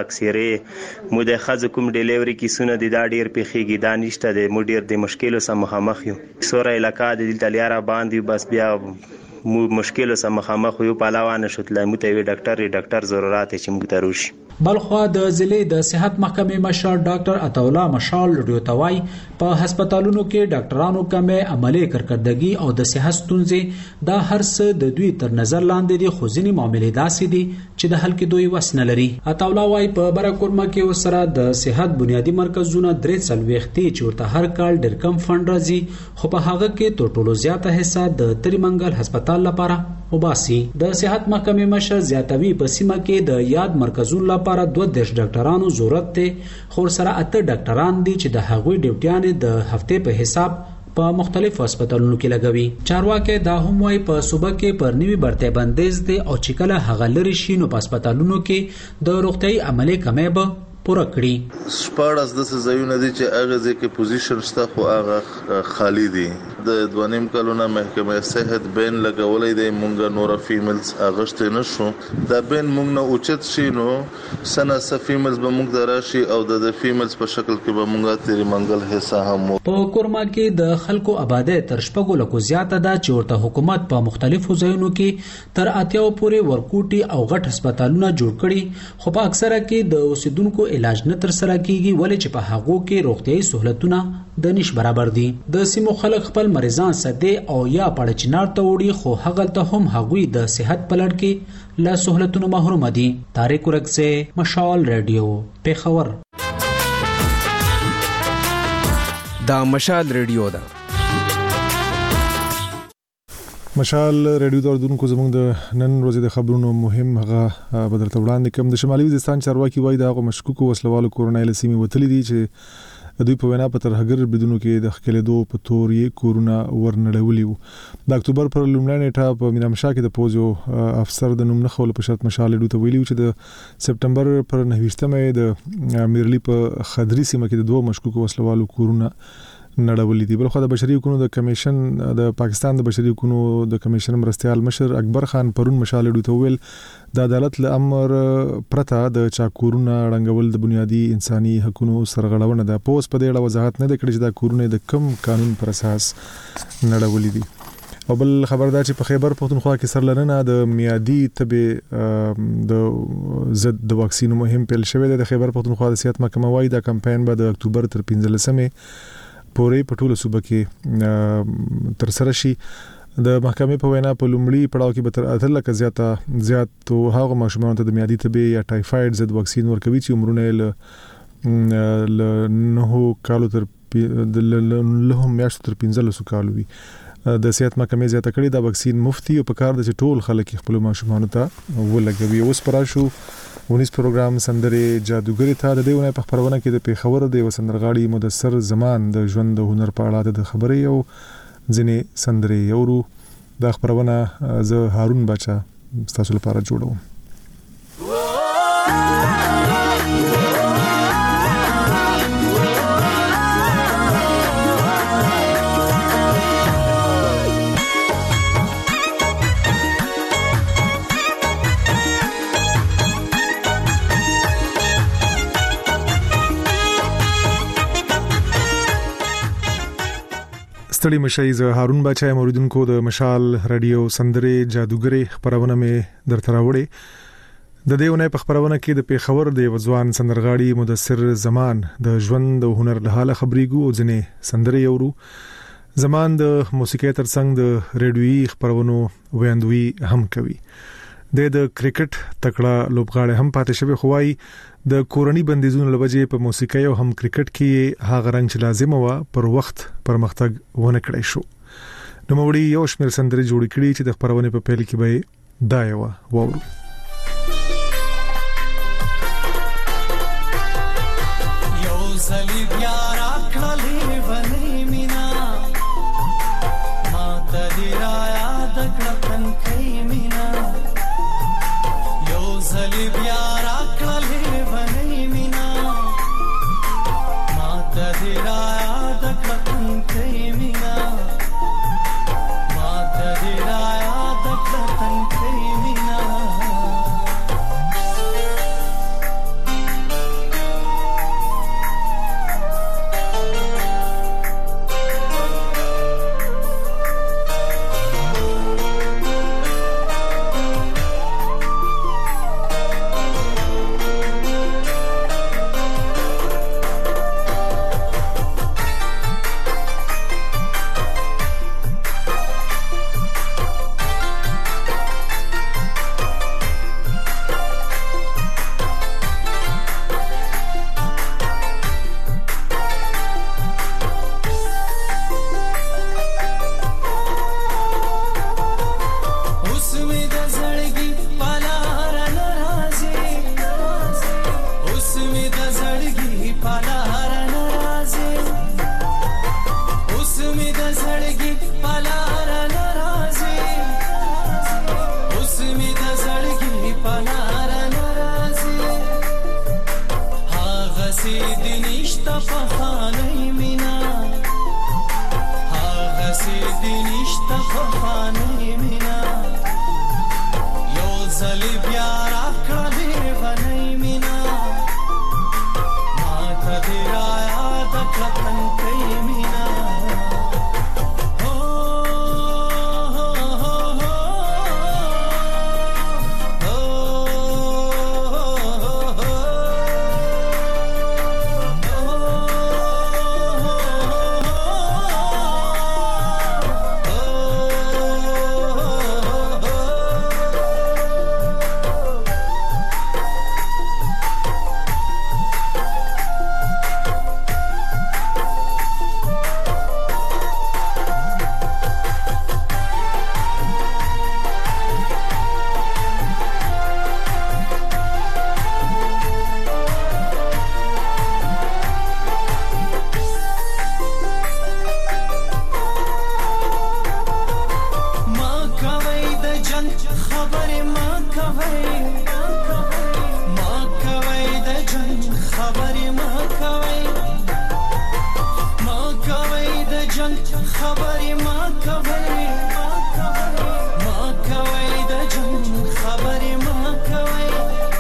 اکثره مو د خځو کوم ډیلیوري کیسونه د دا ډیر پیخيږي دا نشته د مو ډیر د مشکلو سره مخامخ یو سوره علاقہ د دلته لیاره باندې بس بیا مو مشکل سره مخامخ یو پهلوان شوتلای مو ته ډاکټر ډاکټر ضرورت چې موږ ته روشي بلخوا د ضلع د صحت محکمې مشر ډاکټر عطاولا مشال لډیو توای په هسپتالونو کې ډاکټرانو کمې عملي کارکړدګي او د صحت ستونزې دا هر څه د دوی تر نظر لاندې دي خو ځینې معاملې داسې دي چې د حل کې دوی وس نه لري عطاولا وای په برکورمه کې وسره د صحت بنیادی مرکزونه درې څلويختي چې ورته هر کال ډېر کم فند راځي خو په هغه کې تر ټولو زیاته حصہ د تریمنګل هسپتال لپاره وباسي د صحت محکمې مشر زیاتوي په سیمه کې د یاد مرکزونو لپاره دوه دیش ډاکټرانو ضرورت ته خو سره اته ډاکټران دي چې د هغوی ډیوټیان د هفته په حساب په مختلفو هسپتالونو کې لګوي چارواکي دا هم وايي په صوبه کې پر نیوي برته بندیز دي او چې کله هغه لري شي نو په هسپتالونو کې د روغتي عملي کمې به پوره کړی سپارس د ځایونه دي چې هغه ځکه پوزیشن شته خو هغه خالی دي د دوانیم کلونه محکمه صحت بین لګولې دي مونږه نور فیمیلز اغشت نشو دا بین مونږ نه اوچت شي نو سنه س فیمیلز به مونږ دراشي او د فیمیلز په شکل کې به مونږه تیری منګل حصہ هم په کورما کې د خلکو آباده تر شپږو لکو زیاته ده چې ورته حکومت په مختلفو ځایونو کې تر اتیاو پورې ورکوټي او غټ هسپتالونه جوړ کړي خو په اکثره کې د اوسیدونکو علاج نه تر سره کیږي ولې چې په هغو کې روغتيایي سہولتونه د نش برابر دي د سیمو خلک خپل خپل مریضان سده او یا پړچنار ته وړي خو هغه ته هم هغوی د صحت پلړ کې له سہولتونو محروم دي. طارق ورکزه، مشال رادیو، پیښور. دا مشال رادیو ده. مشال رادیو دردونکو زموږ د نن ورځې د خبرونو مهم هغه بدرته وړاندې کوم. د شمالي وزیرستان چارواکي وایي د هغو مشکوکو وسلوالو کورونه له سیمې وتلي دي چې دوی په وینا په ترهګر بدونو کې د خکلېدو په تور یې کورونه ورنړولي وو. د اکتوبر پر لومړۍ نیټه په مینامشاه کې د پوځو افسر د نوم نه خول په شرط مشال رادیو ته ویلي چې د سپټمبر پر نهویشتمه د میرلی په خدري سیمه کې د دوه مشکوکو وسلوالو کورونه نړولې دي. بل خو د بشري حقوقو د کمیشن د پاکستان د بشري حقوقو د کمیشن مرستيال مشر اکبر خان پرون مشال رادیو ته ویل د عدالت له امر پرته د چاکورونه رنګول د بنیادی انساني حقوقو سرغړونه ده. پوس په دې اړه وضاحت نه کړي چې دا کورونه د کم قانون پر اساس نړولې دي. او بل خبردار چې په خیبر پختونخوا کې سرلرنه د میادي تبه د ضد د واکسین مهم پیل شوې ده. د خیبر پختونخوا د صحت محکمه وايي دا کمپاین به د اکتوبر تر پنځلسمه پورې په ټوله صوبه کې تر سره شي. د محکمې په وینا په لومړي پړاو کې به تر اته لکه زیاته زیات هغه ماشومان ته د میادي تبه یا ټایفاید ضد واکسین ورکوي چې عمرونه له نه کالو تر له میاشتو تر پنځلسو کالو وي. د صحت محکمې زیاته کړي دا واکسین مفتی او په کار د چې ټول خلک خپل ماشومان ته ولګوي. اوس پر شو ونیس پروګرام سندره جادوګری ته د دیونه په خبرونه کې د پیښور د وسندرغاړي مدثر زمان د ژوند د هنر په اړه د خبرې او ځنې سندره یورو د خبرونه زه هارون بچا تاسو لپاره جوړوم. ستړي مشي زه هارون بچا موریدونکو د مشال رادیو سندره جادوګری خبرونه مې درته راوړې. د دیونه په خبرونه کې د پیښور د وځوان سندرغاړي مدثر زمان د ژوند او هنر له حاله خبرېګو او ځنې سندره یورو. زمان د موسیقي ترڅنګ د رادیوي خبرونو ویاندوي هم کوي. د د کرکټ تکړه لوبغاړي هم پاتې شوی خوای د کورنۍ بندیزونو لوجې په موسیقي او هم کرکټ کې هغه رنګ چې لازم و پر وخت پرمختګ ونه کړی شو. نو موړي یو شمېر سندرې جوړ کړي چې د خبرونه په پیل کې به دا یو وورو. یو زلی بیا راکړلې ونی مینا ما ته دی را یاد کړن کای مینا یو زلی بیا راکړلې ونی مینا ما ته دی را یاد کړن کای مینا ما ته دی را یاد کړن کای مینا د جنگ خبرې ما کوي ما کوي د جنگ خبرې ما کوي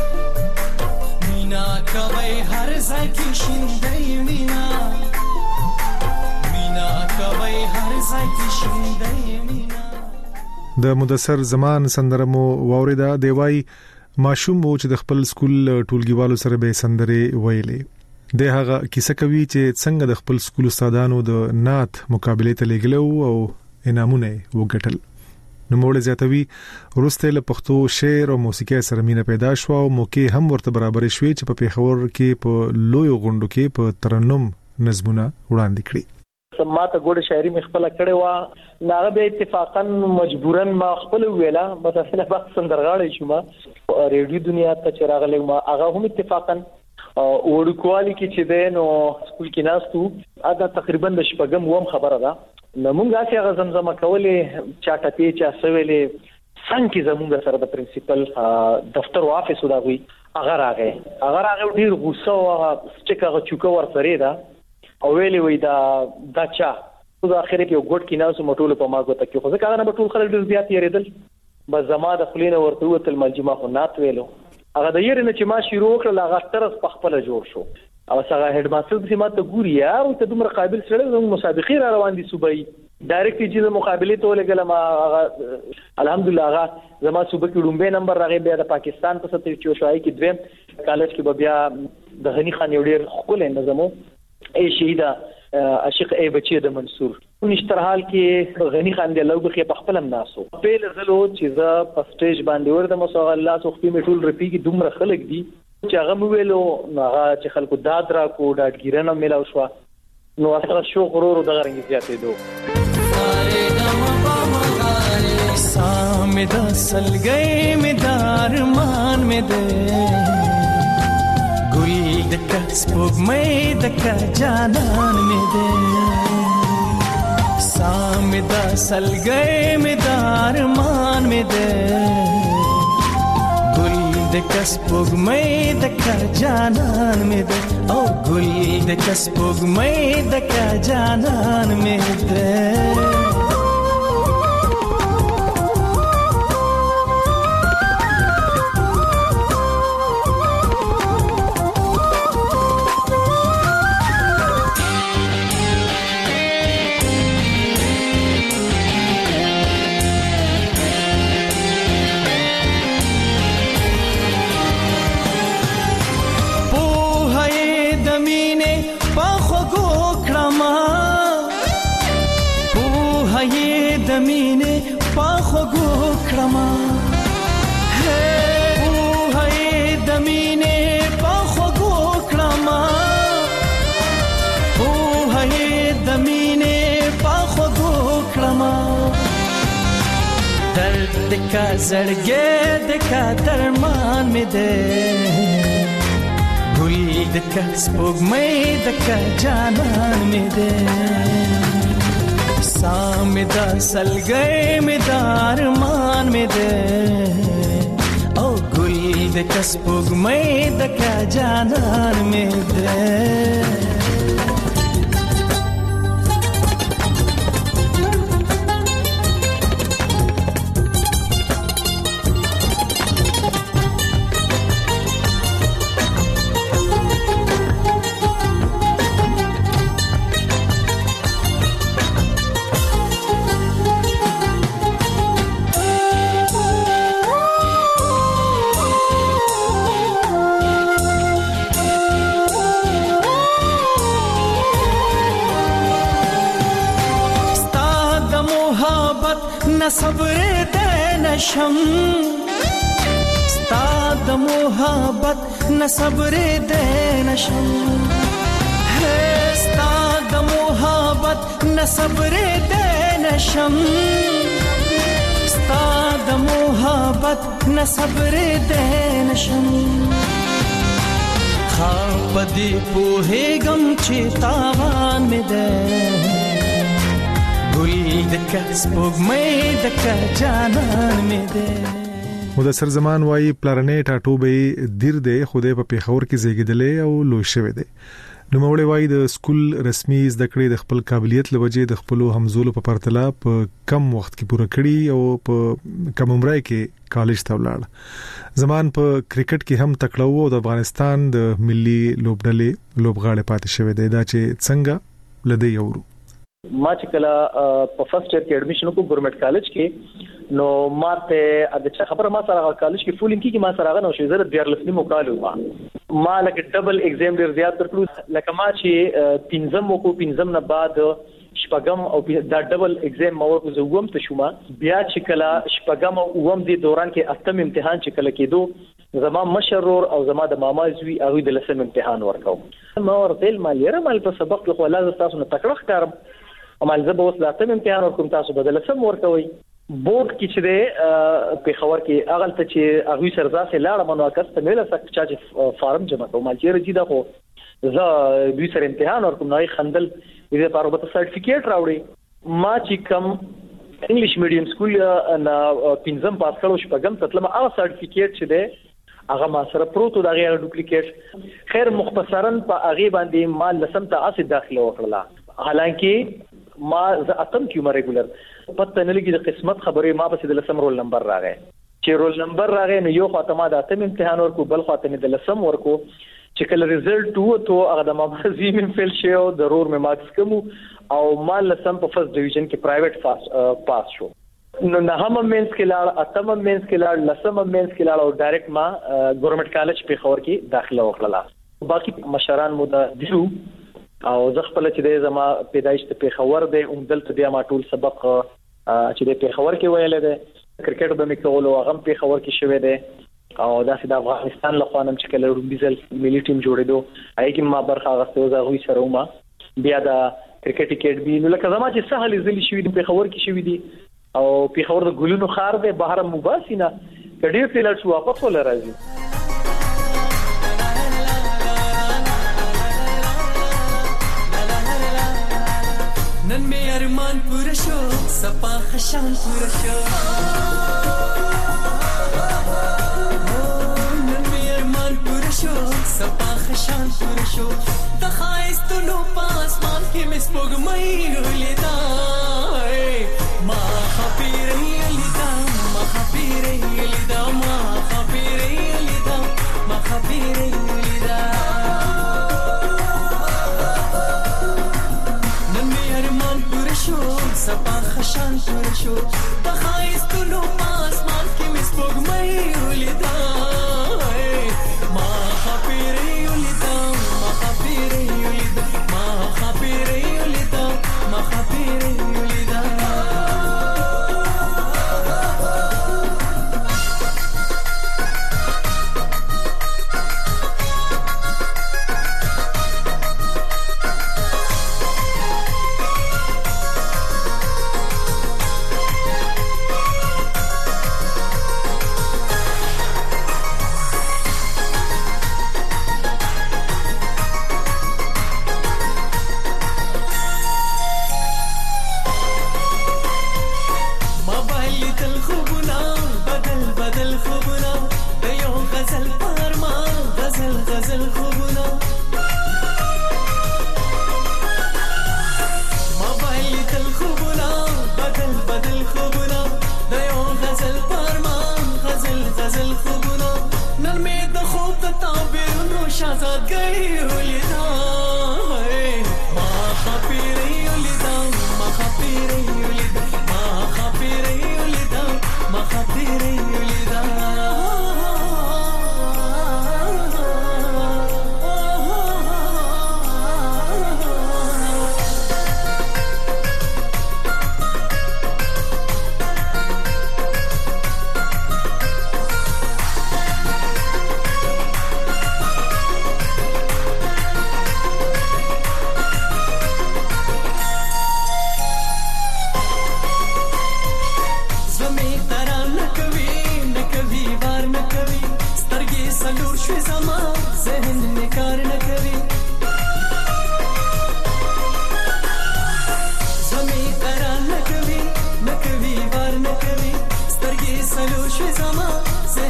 مینا کوي هر ځای کې شیندای مینا مینا کوي هر ځای کې شیندای مینا. د مدثر زمان سندره مو واوریدا دیوای ماشوم مو چې د خپل سکول ټولګیوالو سره به سندره ویلې د هغه کیسه کوي چې څنګه د خپل سکول استادانو د نعت مقابله ته لګلو او انعامونه وګټل. نو موږ زیاتوي ورسته له پښتو شعر او موسیقي سره مینه پیدا شو او موقع هم ورته برابر شوې چې په پیښور کې په لوی غونډو کې په ترنم نظمونه وړاندې کړي. سماته ګوډه شاعري مې خپل کړې و ناغه به اتفاقا مجبورا ما خپل ویلا بس اصله بس سندرغاړې شوم ریډیو دنیا ته چراغلې ما هغه هم اتفاقا وړکوالي کې چې دین او سکول کې ناستو اګه تقریبا د شپږم ووم خبره ده نو موږ هغه هغه زمزمه کولې چاټه پی چا سویلې څنګه زموږ سره د پرنسپل دفتر او افیس وداوي هغه راغی هغه راغی ډیر غوسه او چې هغه چوکا ور سره ده او ویلې وې دا دچا په اخر کې یو ګډ کې ناسو مټول په ماګو ته کې خو ځکه نه ټول خلک ډیر زیات یریدل بس زما د خلینو ورته وتل منجما خو نات ویلو هغه د یری نه چې ما شروع کړل هغه طرز په خپل جوړ شو او څنګه هډ ماستر د سیمه ته ګوري یار او ته دومره قابل سره د مسابقې را روان دي صوبای ډایرکټ چې د مقابله ته لګل ما الحمدلله هغه زما صوبې کې لومبه نمبر راغی بیا د پاکستان په ستر چوشای کې دویم کالج کې بیا د غنی خان یو ډیر خپل نظمو ای شهیدا عاشق ای بچی د منصور نشتر حال کې غنی خان دی لوګ کې په خپل ناسو په لزلو چې ز په سټیج باندې ورته مسو الله سو خپل میټول رپیږي دومره خلک دي چې هغه ویلو هغه چې خلکو داد را کو دادګیرنه ملاو شو نو هغه شو غرور دغه رنګ زیاتې دو سامد سلګي مدار مان مې ده دکا سپوږ مې دکا جانان مې دې سامدا سلګې مې دار مان مې دې ګل دکا سپوږ مې دکا جانان مې دې او ګل دکا سپوږ مې دکا جانان مې دې مینه پاخو ګو کړما هه او هي د مینه پاخو ګو کړما او هي د مینه پاخو ګو کړما درد کا زړګې د کا درمان مې ده ګل د کا سپوږمۍ د کا جانان مې ده سامدا سلګې مې دار مان مې ده او ګل د کسبګ مې د کا جانان مې ده صبر دې نشم ستا د محبت نه صبر دې نشم ستا د محبت نه صبر دې نشم ستا د محبت نه صبر دې نشم خاپ دې په هیګم چې تاوان مې ده مدثر زمان وايي پلانټ اټوبې دیر دی خوده په پیښور کې زیږیدلې او لوی شوی دی نو مولوی وای د سکول رسمي زده کړې د خپل قابلیت لوجې د خپل همزولو په پرتله په کم وخت کې پوره کړي او په کم عمر کې کالج ته ولاړ. زمان په کرکټ کې هم تکړه وو او د افغانستان د ملي لوبډلې لوبغاړي پاتې شوی دی. دا چې څنګه لدی یورو ما چې کله په فرست ایئر کې اډمیشن وکړ ګورنمنت کالج کې نو ماته د چا خبره ما سره کالج کې فولینګ کې ما سره غنو شو زره دیار لسنی مو کالو ما ما لکه ډبل ایگزام ډیر زیات ترلو لکه ما چې پنځم وکړو پنځم نه بعد شپږم او دا ډبل ایگزام ما ورکو زوم ته شوم بیا چې کله شپږم او اوم دی دوران کې اتم امتحان چې کله کېدو زما مشرور او زما د ماما زوی هغه د لسم امتحان ورکاو ما ورته مال یره مال په سبق خو لازم تاسو نه تکړه ښکارم امال زه به اوس د اتم امتحان ورکوم تاسو به د لسم ورکوي. بورډ کې چې د پیښور کې اغل ته چې هغه سرځاسه لاړه منو کسته مله سک چې فارم جمع کوم چې رجی دا خو زه دوی سره امتحان ورکوم نه خندل دې لپاره به سرټیفیکیټ راوړي. ما چې کم انګلیش میډیم سکول نه پنځم پاس کړو شپږم تطلم هغه سرټیفیکیټ چې ده هغه ما سره پروتو دغه ډوپلیکیټ خیر مختصرا په هغه باندې ما لسم ته اسې داخله وکړه. حالانکه ما ز اتم کیو ما ریګولر پته نه لګي د قسمت خبرې ما پسې د لسم رول نمبر راغی چې رول نمبر راغی نو یو خاطر ما د اتم امتحان ورکو بل خاطر د لسم ورکو چې کله ریزلټ وو ته هغه د مازی من فیل شو ضرور مې مارکس کم او ما لسم په فرست ډیویژن کې پرایویټ پاس پاس شو. نو نه هم مینس کې لاړ اتم مینس کې لاړ لسم مینس کې لاړ او ډایرکټ ما ګورنمنت کالج په خور کې داخله وکړه. باقي مشران مو د دیو او زه خپل چې د زما پیدایش ته پیښور دی اوم دلته بیا ما ټول سبق چې د پیښور کې ویل دی کرکټ به مې کول او هغه پیښور کې شوی دی او داسې د افغانستان له خوا نم چې کله رومبیزل ملي ټیم جوړېدو هغه کې ما برخه غوښته زه غوي سره ومه بیا د کرکټ اکیډمي نو لکه زما چې سهل زلي شوی دی پیښور کې شوی دی او پیښور د ګلونو خار دی بهر مباسینه کډیر تل شو واپس ول راځي. نن می ارمان پورا شو سپا خشان پورا شو نن می ارمان پورا شو سپا خشان پورا شو د خایستونو پاسمان کې مس پګمای ولیدا ما خپیرې لیدا ما خپیرې لیدا ما خپیرې لیدا ما خپیرې لیدا سپا خشان شور شو د خایستونو پاسمان کې مس پګمای ولیدا ما خپیرې ولیدا ما خپیرې ولیدا ما خپیرې ولیدا ما خپیرې ولیدا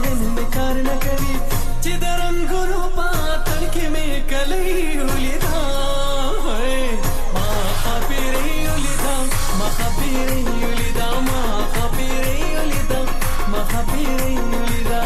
چې درنګونو پاتل کې مې کلی ولیدا خپيري ولدا ما خپيري ولدا ما خپيري ولدا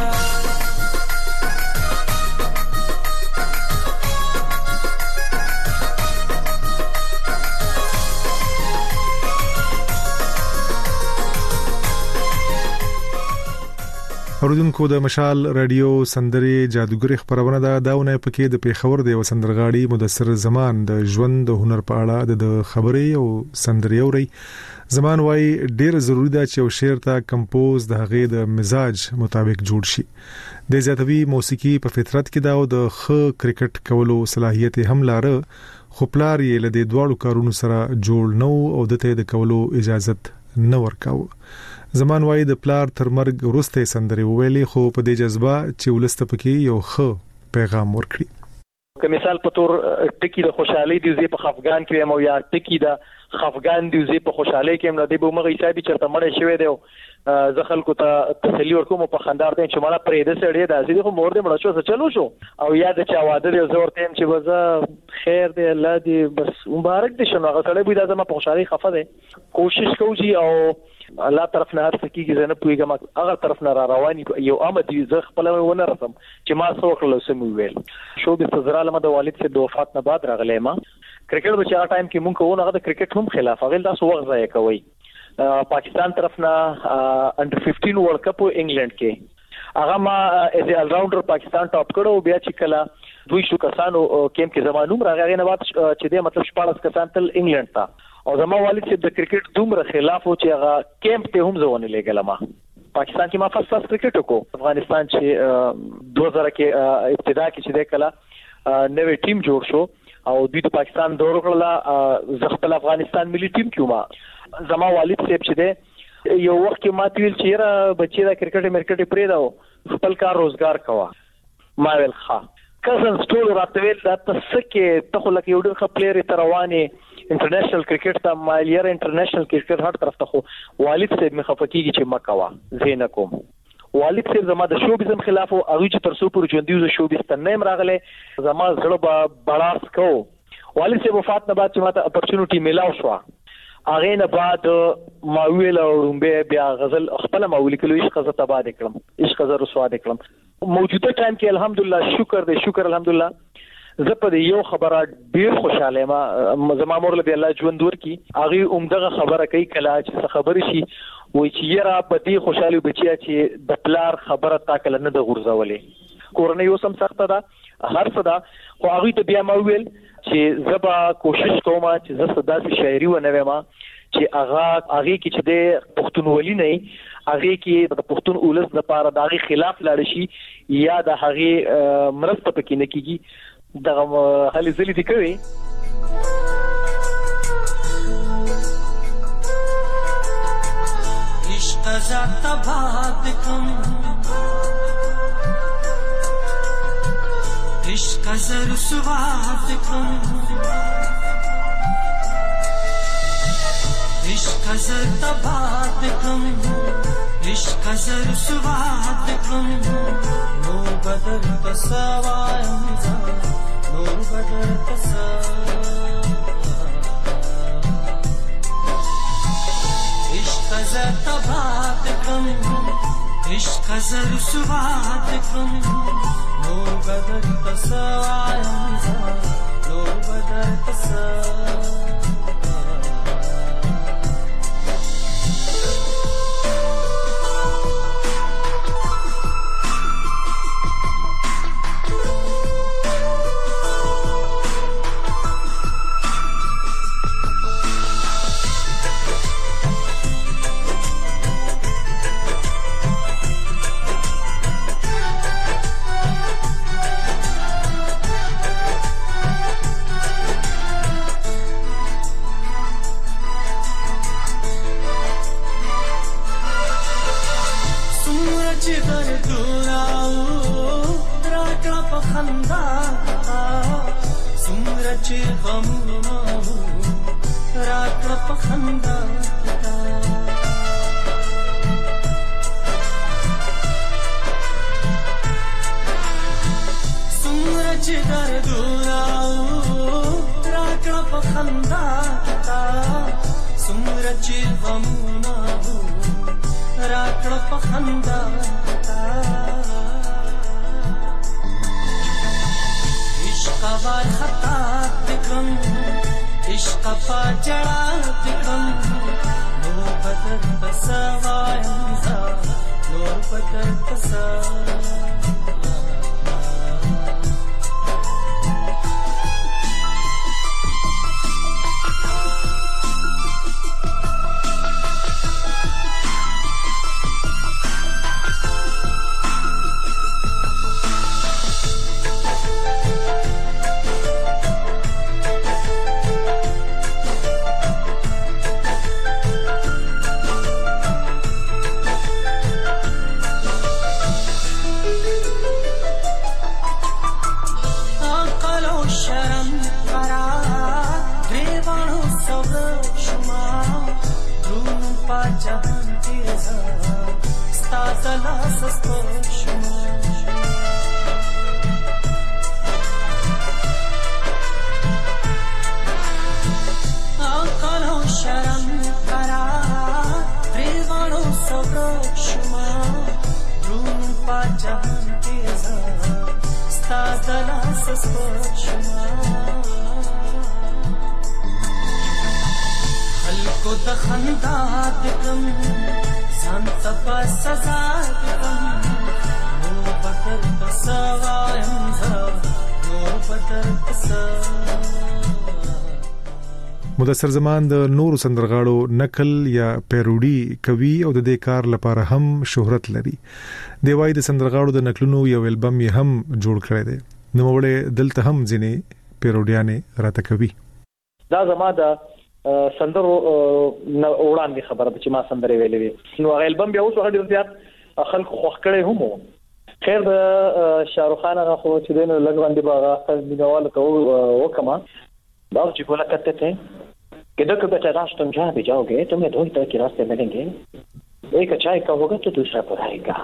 اوریدونکو د مشال رادیو سندري جادوګری خبرونه دا داونه پکې د پیښور د وسندرغاړي مدثر زمان د ژوند د هنر په اړه د خبرې او سندري اوري زمان وای ډیر ضروری ده چې یو شعر ته کمپوز د هغې د مزاج مطابق جوړ شي د زیاتوي موسیقي په فطرت کې دا او د خ کرکټ کولو صلاحیت هم لاره خو پلار یې له دې دوړو کارونو سره جوړ نو او د ته د کولو اجازه نه ورکاو زمان وای د پلار تر مرګ وروسته سندري ویلي خو په دې جذبه چې ولست پکې یو ښه پیغام ورکړي که مثال په تور ټکی د خوشحالي دی زی په افغان کې مو یا ټکی د افغان دی زی په خوشحالي کې نو دی به مغه حسابي چرته مړ شوی دی زه خلکو ته تسلی ورکوم په خندار ته چې مالا پرې د سړی د ازي خو مور دې مړ شو څه چلو شو او یا د چا واده دی زه ورته چې وزه خیر دی الله دې بس مبارک دي شنو هغه سړی به د زما په خوشحالي خفه دی کوشش کوي او الله طرف نه هر څه کیږي زنه پويګم هغه طرف نه را رواني یو آمد زه خپل ونه رسم چې ما څو کړل سم ویل شو به سزراله د والد سے د وفات نه بعد راغلی ما کرکټ په چا ټایم کې مونږ کوو هغه د کرکټ هم خلاف هغه تاسو وخت ضایع کوي پاکستان طرف نه انډر ففټین ورلد کپ انګلند کې هغه ما از ال راونډر پاکستان ټاپ کړو بیا چې کله دوی شو کسانو کیم کې زمانوم راغی نه بعد چې د مطلب شپږ کسان تل انګلند ته او زما والد چې د کرکټ دومره خلاف و چې هغه کیمپ ته هم ځونه لګل ما پاکستان کې ما فرست فرست کرکټ وکړو افغانستان چې دوه هزار کې ابتدا کې چې د کلا نوې ټیم جوړ شو او دوی د پاکستان دور کړل زغپل افغانستان ملي ټیم کې ما زما والد صاحب چې د یو وخت کې ما تیل چې را بچی دا کرکټ مرکټ پرې دا خپل کار روزګار کوا ما ویل ښه کزن سټول راتویل دا تسکه ته خو لکه یو ډېر ښه پلیئر تر رواني انټرنیشنل کرکټ ته مالیر انټرنیشنل کرکټ هر طرف ته خو والد صاحب مخ فکیږي چې مکوا زین کوم والد صاحب زما د شوبیزم خلاف او هغه چې تر څو پر ژوندۍ شوبیز ته نیم راغله زما زړه به بلاس کو والد صاحب وفات نه بعد چې ماته اپورچونټی میلاو شو هغه نه بعد ما ویل اورمبه بیا غزل خپل ما ولیکلو عشق غزه تباد کړم عشق غزه رسوا کړم موجوده ټایم کې الحمدلله شکر دې شکر الحمدلله زه په یو خبره ډیر خوشاله ما زما مور له الله ژوند ورکی هغه عمدغه خبره کوي کله چې خبرې شي وای چې یرا په دې خوشاله بچیا چې د پلار خبره تا کله نه د غورځولې کورنۍ اوسم سخته ده هر څه ده خو هغه ته بیا ما ویل چې زبا کوشش کوم چې زه صدا شاعري و نه وما چې هغه هغه کې چې د پښتونولي نه هغه کې د پښتون اولس لپاره د هغه خلاف لاړ شي یا د هغه مرسته پکې نه کیږي دغه هلي زلي دي کوي عشق ذات باد کم عشق زر سواد کم عشق زر باد کم عشق زر سواد کم نو بدل تسوایم نور بدر تسا عشق زر تباد کم عشق زر سواد کم نور بدر تسا نور بدر تسا چې غمونه راکړه په خندا عشق وار خطا دکم عشق پا جڑا دکم نور بدر بسوایم زا نور بدر بسوایم خلکو د خندا دکم ځان ته په سزا دکم نور بدر بسوایم زه نور بدر بسوایم. مدثر زمان د نورو سندرغاړو نقل یا پیروډي کوي او د دې کار لپاره هم شهرت لري. دی وايي د سندرغاړو د نقلونو یو البم یې هم جوړ کړی دی. نو وړه دلته هم ځینې پیروډیانې راته کوي. دا زما د سندرو وړاندې خبره ده چې ما سندرې ویلې وي. نو هغه البم بیا اوس هغه ډیر زیات خلک خوښ کړي هم خیر د شاهرخ خان هغه خو چې دین لږ باندې باغ خپل دیواله ته وکما बाबू जी बोला करते थे कि देखो बेटा रास्ते में जहाँ भी जाओगे तुम्हें दो ही तरह के रास्ते मिलेंगे, एक अच्छाई का होगा तो दूसरा बुराई का.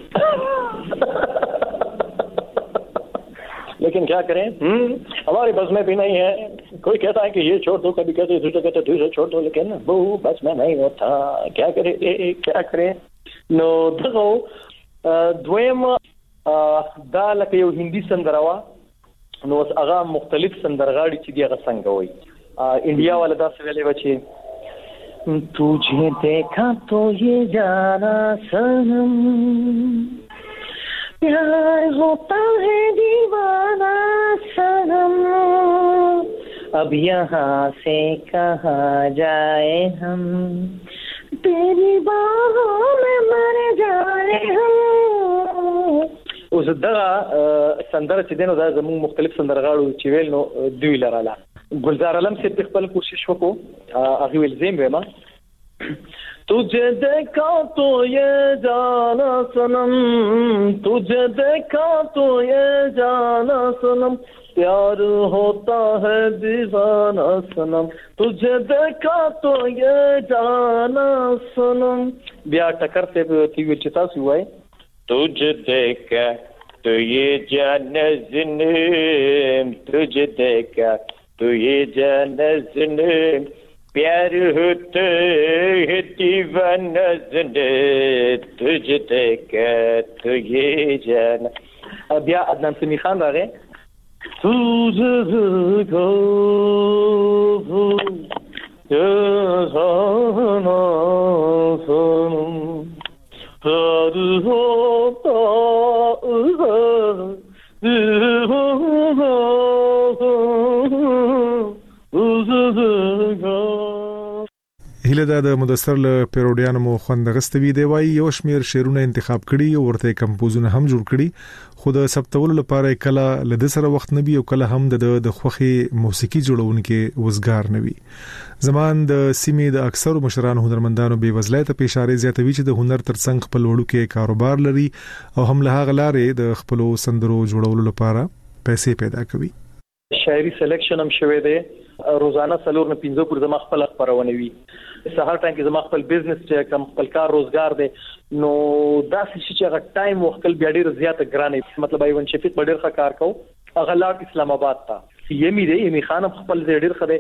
लेकिन क्या करें, हमारी बस में भी नहीं है. कोई कहता है कि ये छोड़ दो, कभी कहते दूसरे कहते दूसरे छोड़ दो, लेकिन वो बस में नहीं होता. क्या करें क्या करें. नो देखो द्वयम دا لکه یو هندي سندروا نو هغه مختلف سندرغاړي چې دی هغه څنګه وای. انډیا والا دا څه ویلې و چې तुझे देखा तो ये जाना सनम प्यार होता है दीवाना सनम अब यहाँ से कहाँ जाए हम तेरी बाहों में मर जाए हम. اوس دغه سندره چې دینو دا زموږ مختلف سندرغاړو چې ویل نو دوی لراله. گلزار علم سے خپل کوشش وکړو هغه ول زم وېما तुझे देखा तो ये जाना सनम तुझे देखा तो ये जाना सनम प्यार होता है दीवाना सनम तुझे देखा तो ये जाना सनम. بیا ټکر ته کی وچ تاسو وای तुझे देखा तो ये जाना सनम तुझे देखा तो ये जाना सनम प्यार होता है दीवाना सनम तुझे देखा तो ये जाना. بیا عدنان سمی خان راغی तुझे देखा ये जाना सनम प्यार होता هله دا د مدثر له پیروډیانو مو خوند غستوي دی وای یو شمیر شعرونه انتخاب کړي او ورته کمپوزونه هم جوړ کړي. خود ثبتول لپاره کله لد سره وخت نبي او کله هم د د خوخي موسیقي جوړونکو وزګار نوي. زمان د سیمې د اکثر مشران هنرمندانو به وزلای ته اشاره زیاتوي چې د هنر ترڅنګ خپل وړو کې کاروبار لري او هم له غلارې د خپل سندرو جوړولو لپاره پیسې پیدا کوي. شاعري سلیکشن هم شوه دی روزانه سلور نه پنځه پر زما خپل خبرونه وي. سهار ټایم کې زما خپل بزنس چې کم خپل کار روزګار دی نو دا چې هغه ټایم وخت بیا ډیر زیاته ګرانه مطلب ایون شفیق ډیر ښه کار کو هغه لاړ اسلام آباد ته یمي دی یمي خان خپل ډیر خره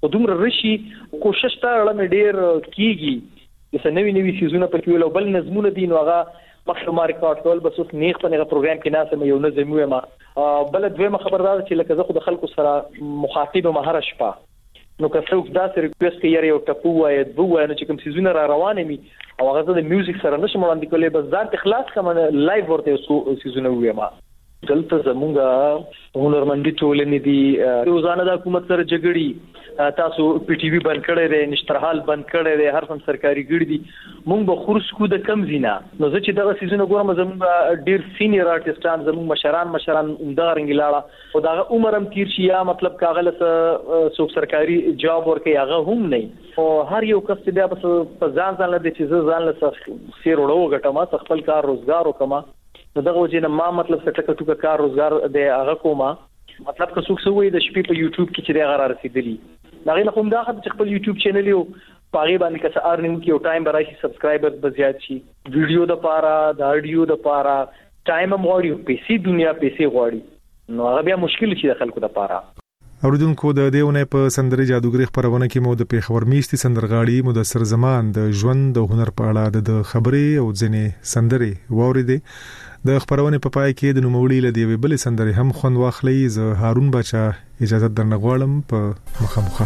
او دومره رشي کوشش تا اړه ډیر کیږي چې نوې نوې سیزونه پکې ول بل نظمونه دي نو هغه مخکې ریکارډ کول بس اوس نیغ په هغه پروګرام کې ناسم یو نظم وي ما بل دویمه خبردار چې لکه زه خو د خلکو سره مخاطب مهاره شپه نو که څوک داسې ریکوست کوي یو ټپو وای دبو وای نو چې کوم سیزونه را روانې می او هغه د میوزیک سره نشم وړاندې کولای بس ځان ته خلاص کوم لایو ورته سیزونه وي ما دلته زمونږه هنرمندي ټولنې دي روزانه د حکومت سره جګړې تاسو پی ټي وی بند کړی دی نشترحال بند کړی دی هر څوم سرکاري ګړي دي مونږ به خورس کو د کم زینا نو زه چې دغه سیزونه ګورم زموږ ډیر سینیئر آرټیستان زموږ مشران مشران عمده رنګلاړه او دا عمرم تیر شي یا مطلب کاغله څوک سرکاري جاب ورکي هغه هم نه او هر یو کس بیا په ځان ځان له چې ځان له سیر وړو غټما خپل کار روزګار وکما نو دغه وجه ما مطلب څه ټکه ټکه کار روزګار دی هغه کومه مطلب که څوک سوي د شپې په یوټیوب کې چې دا غره رسیدلی دا غي کوم دا چې خپل یوټیوب چینل یو پاره باندې که څه ارنینګ کې یو ټایم برای شي سبسکرایبر به زیات شي ویډیو د پاره د اډیو د پاره ټایم هم غواړي پیسې دنیا پیسې غواړي نو هغه بیا مشکل شي د خلکو د پاره اوردونکو د دیونه په سندري جادوګری خبرونه کې مو د پیښور میشتي سندرغاړي مدثر زمان د ژوند د هنر په اړه د خبرې او ځنې سندري ووریدي د خبرونه په پای کې د نوموړي لدی بل سندري هم خوند واخلي ز هارون بچا اجازه درنغوالم په مخامخه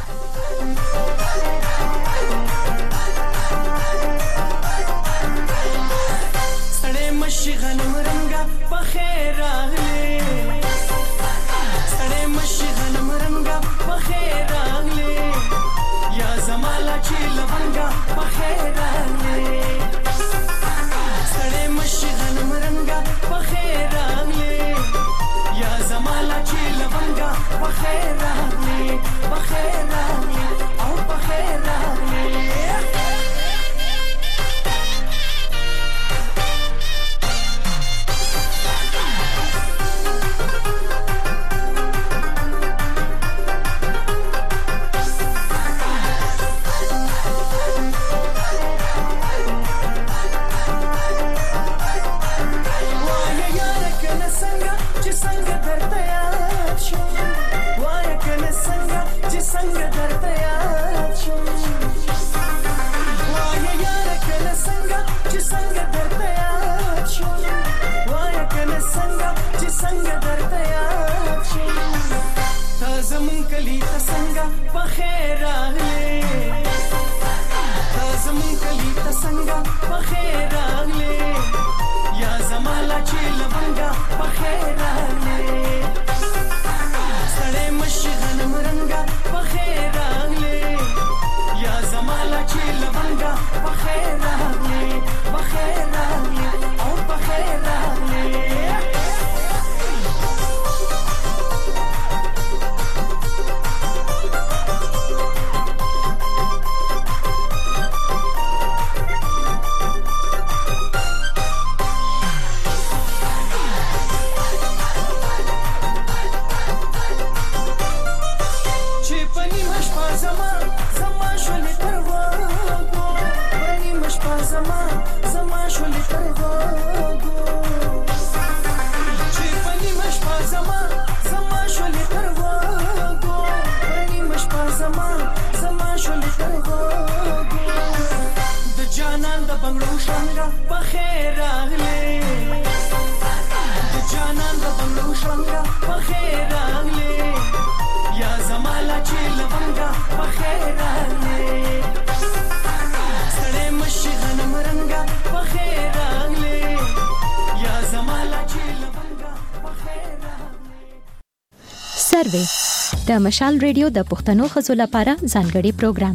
سروې د مشال ریډیو د پښتنو خزو لپاره ځانګړي پروګرام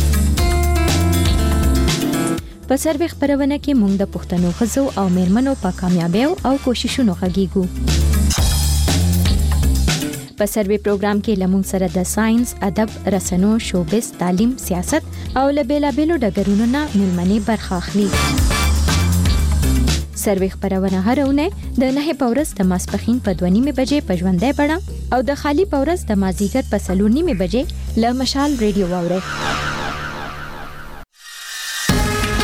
په سروې خبرونه کې موږ د پښتنو خزو او میرمنو په کامیابیو او کوششونو غږیږو په سروې پروګرام کې لمون سره د ساينس ادب رسنو شوبز تعلیم سیاست او لبیلابیلو ډګرونو نه ملمنې برخه اخلي سروې خبرونه هرونه د نه پورس د ماسپخین په دوه نیمه بجې په ژوندۍ بڼه او د خالی پورس د مازیګر په سلور نیمه بجې له مشال ریډیو واوري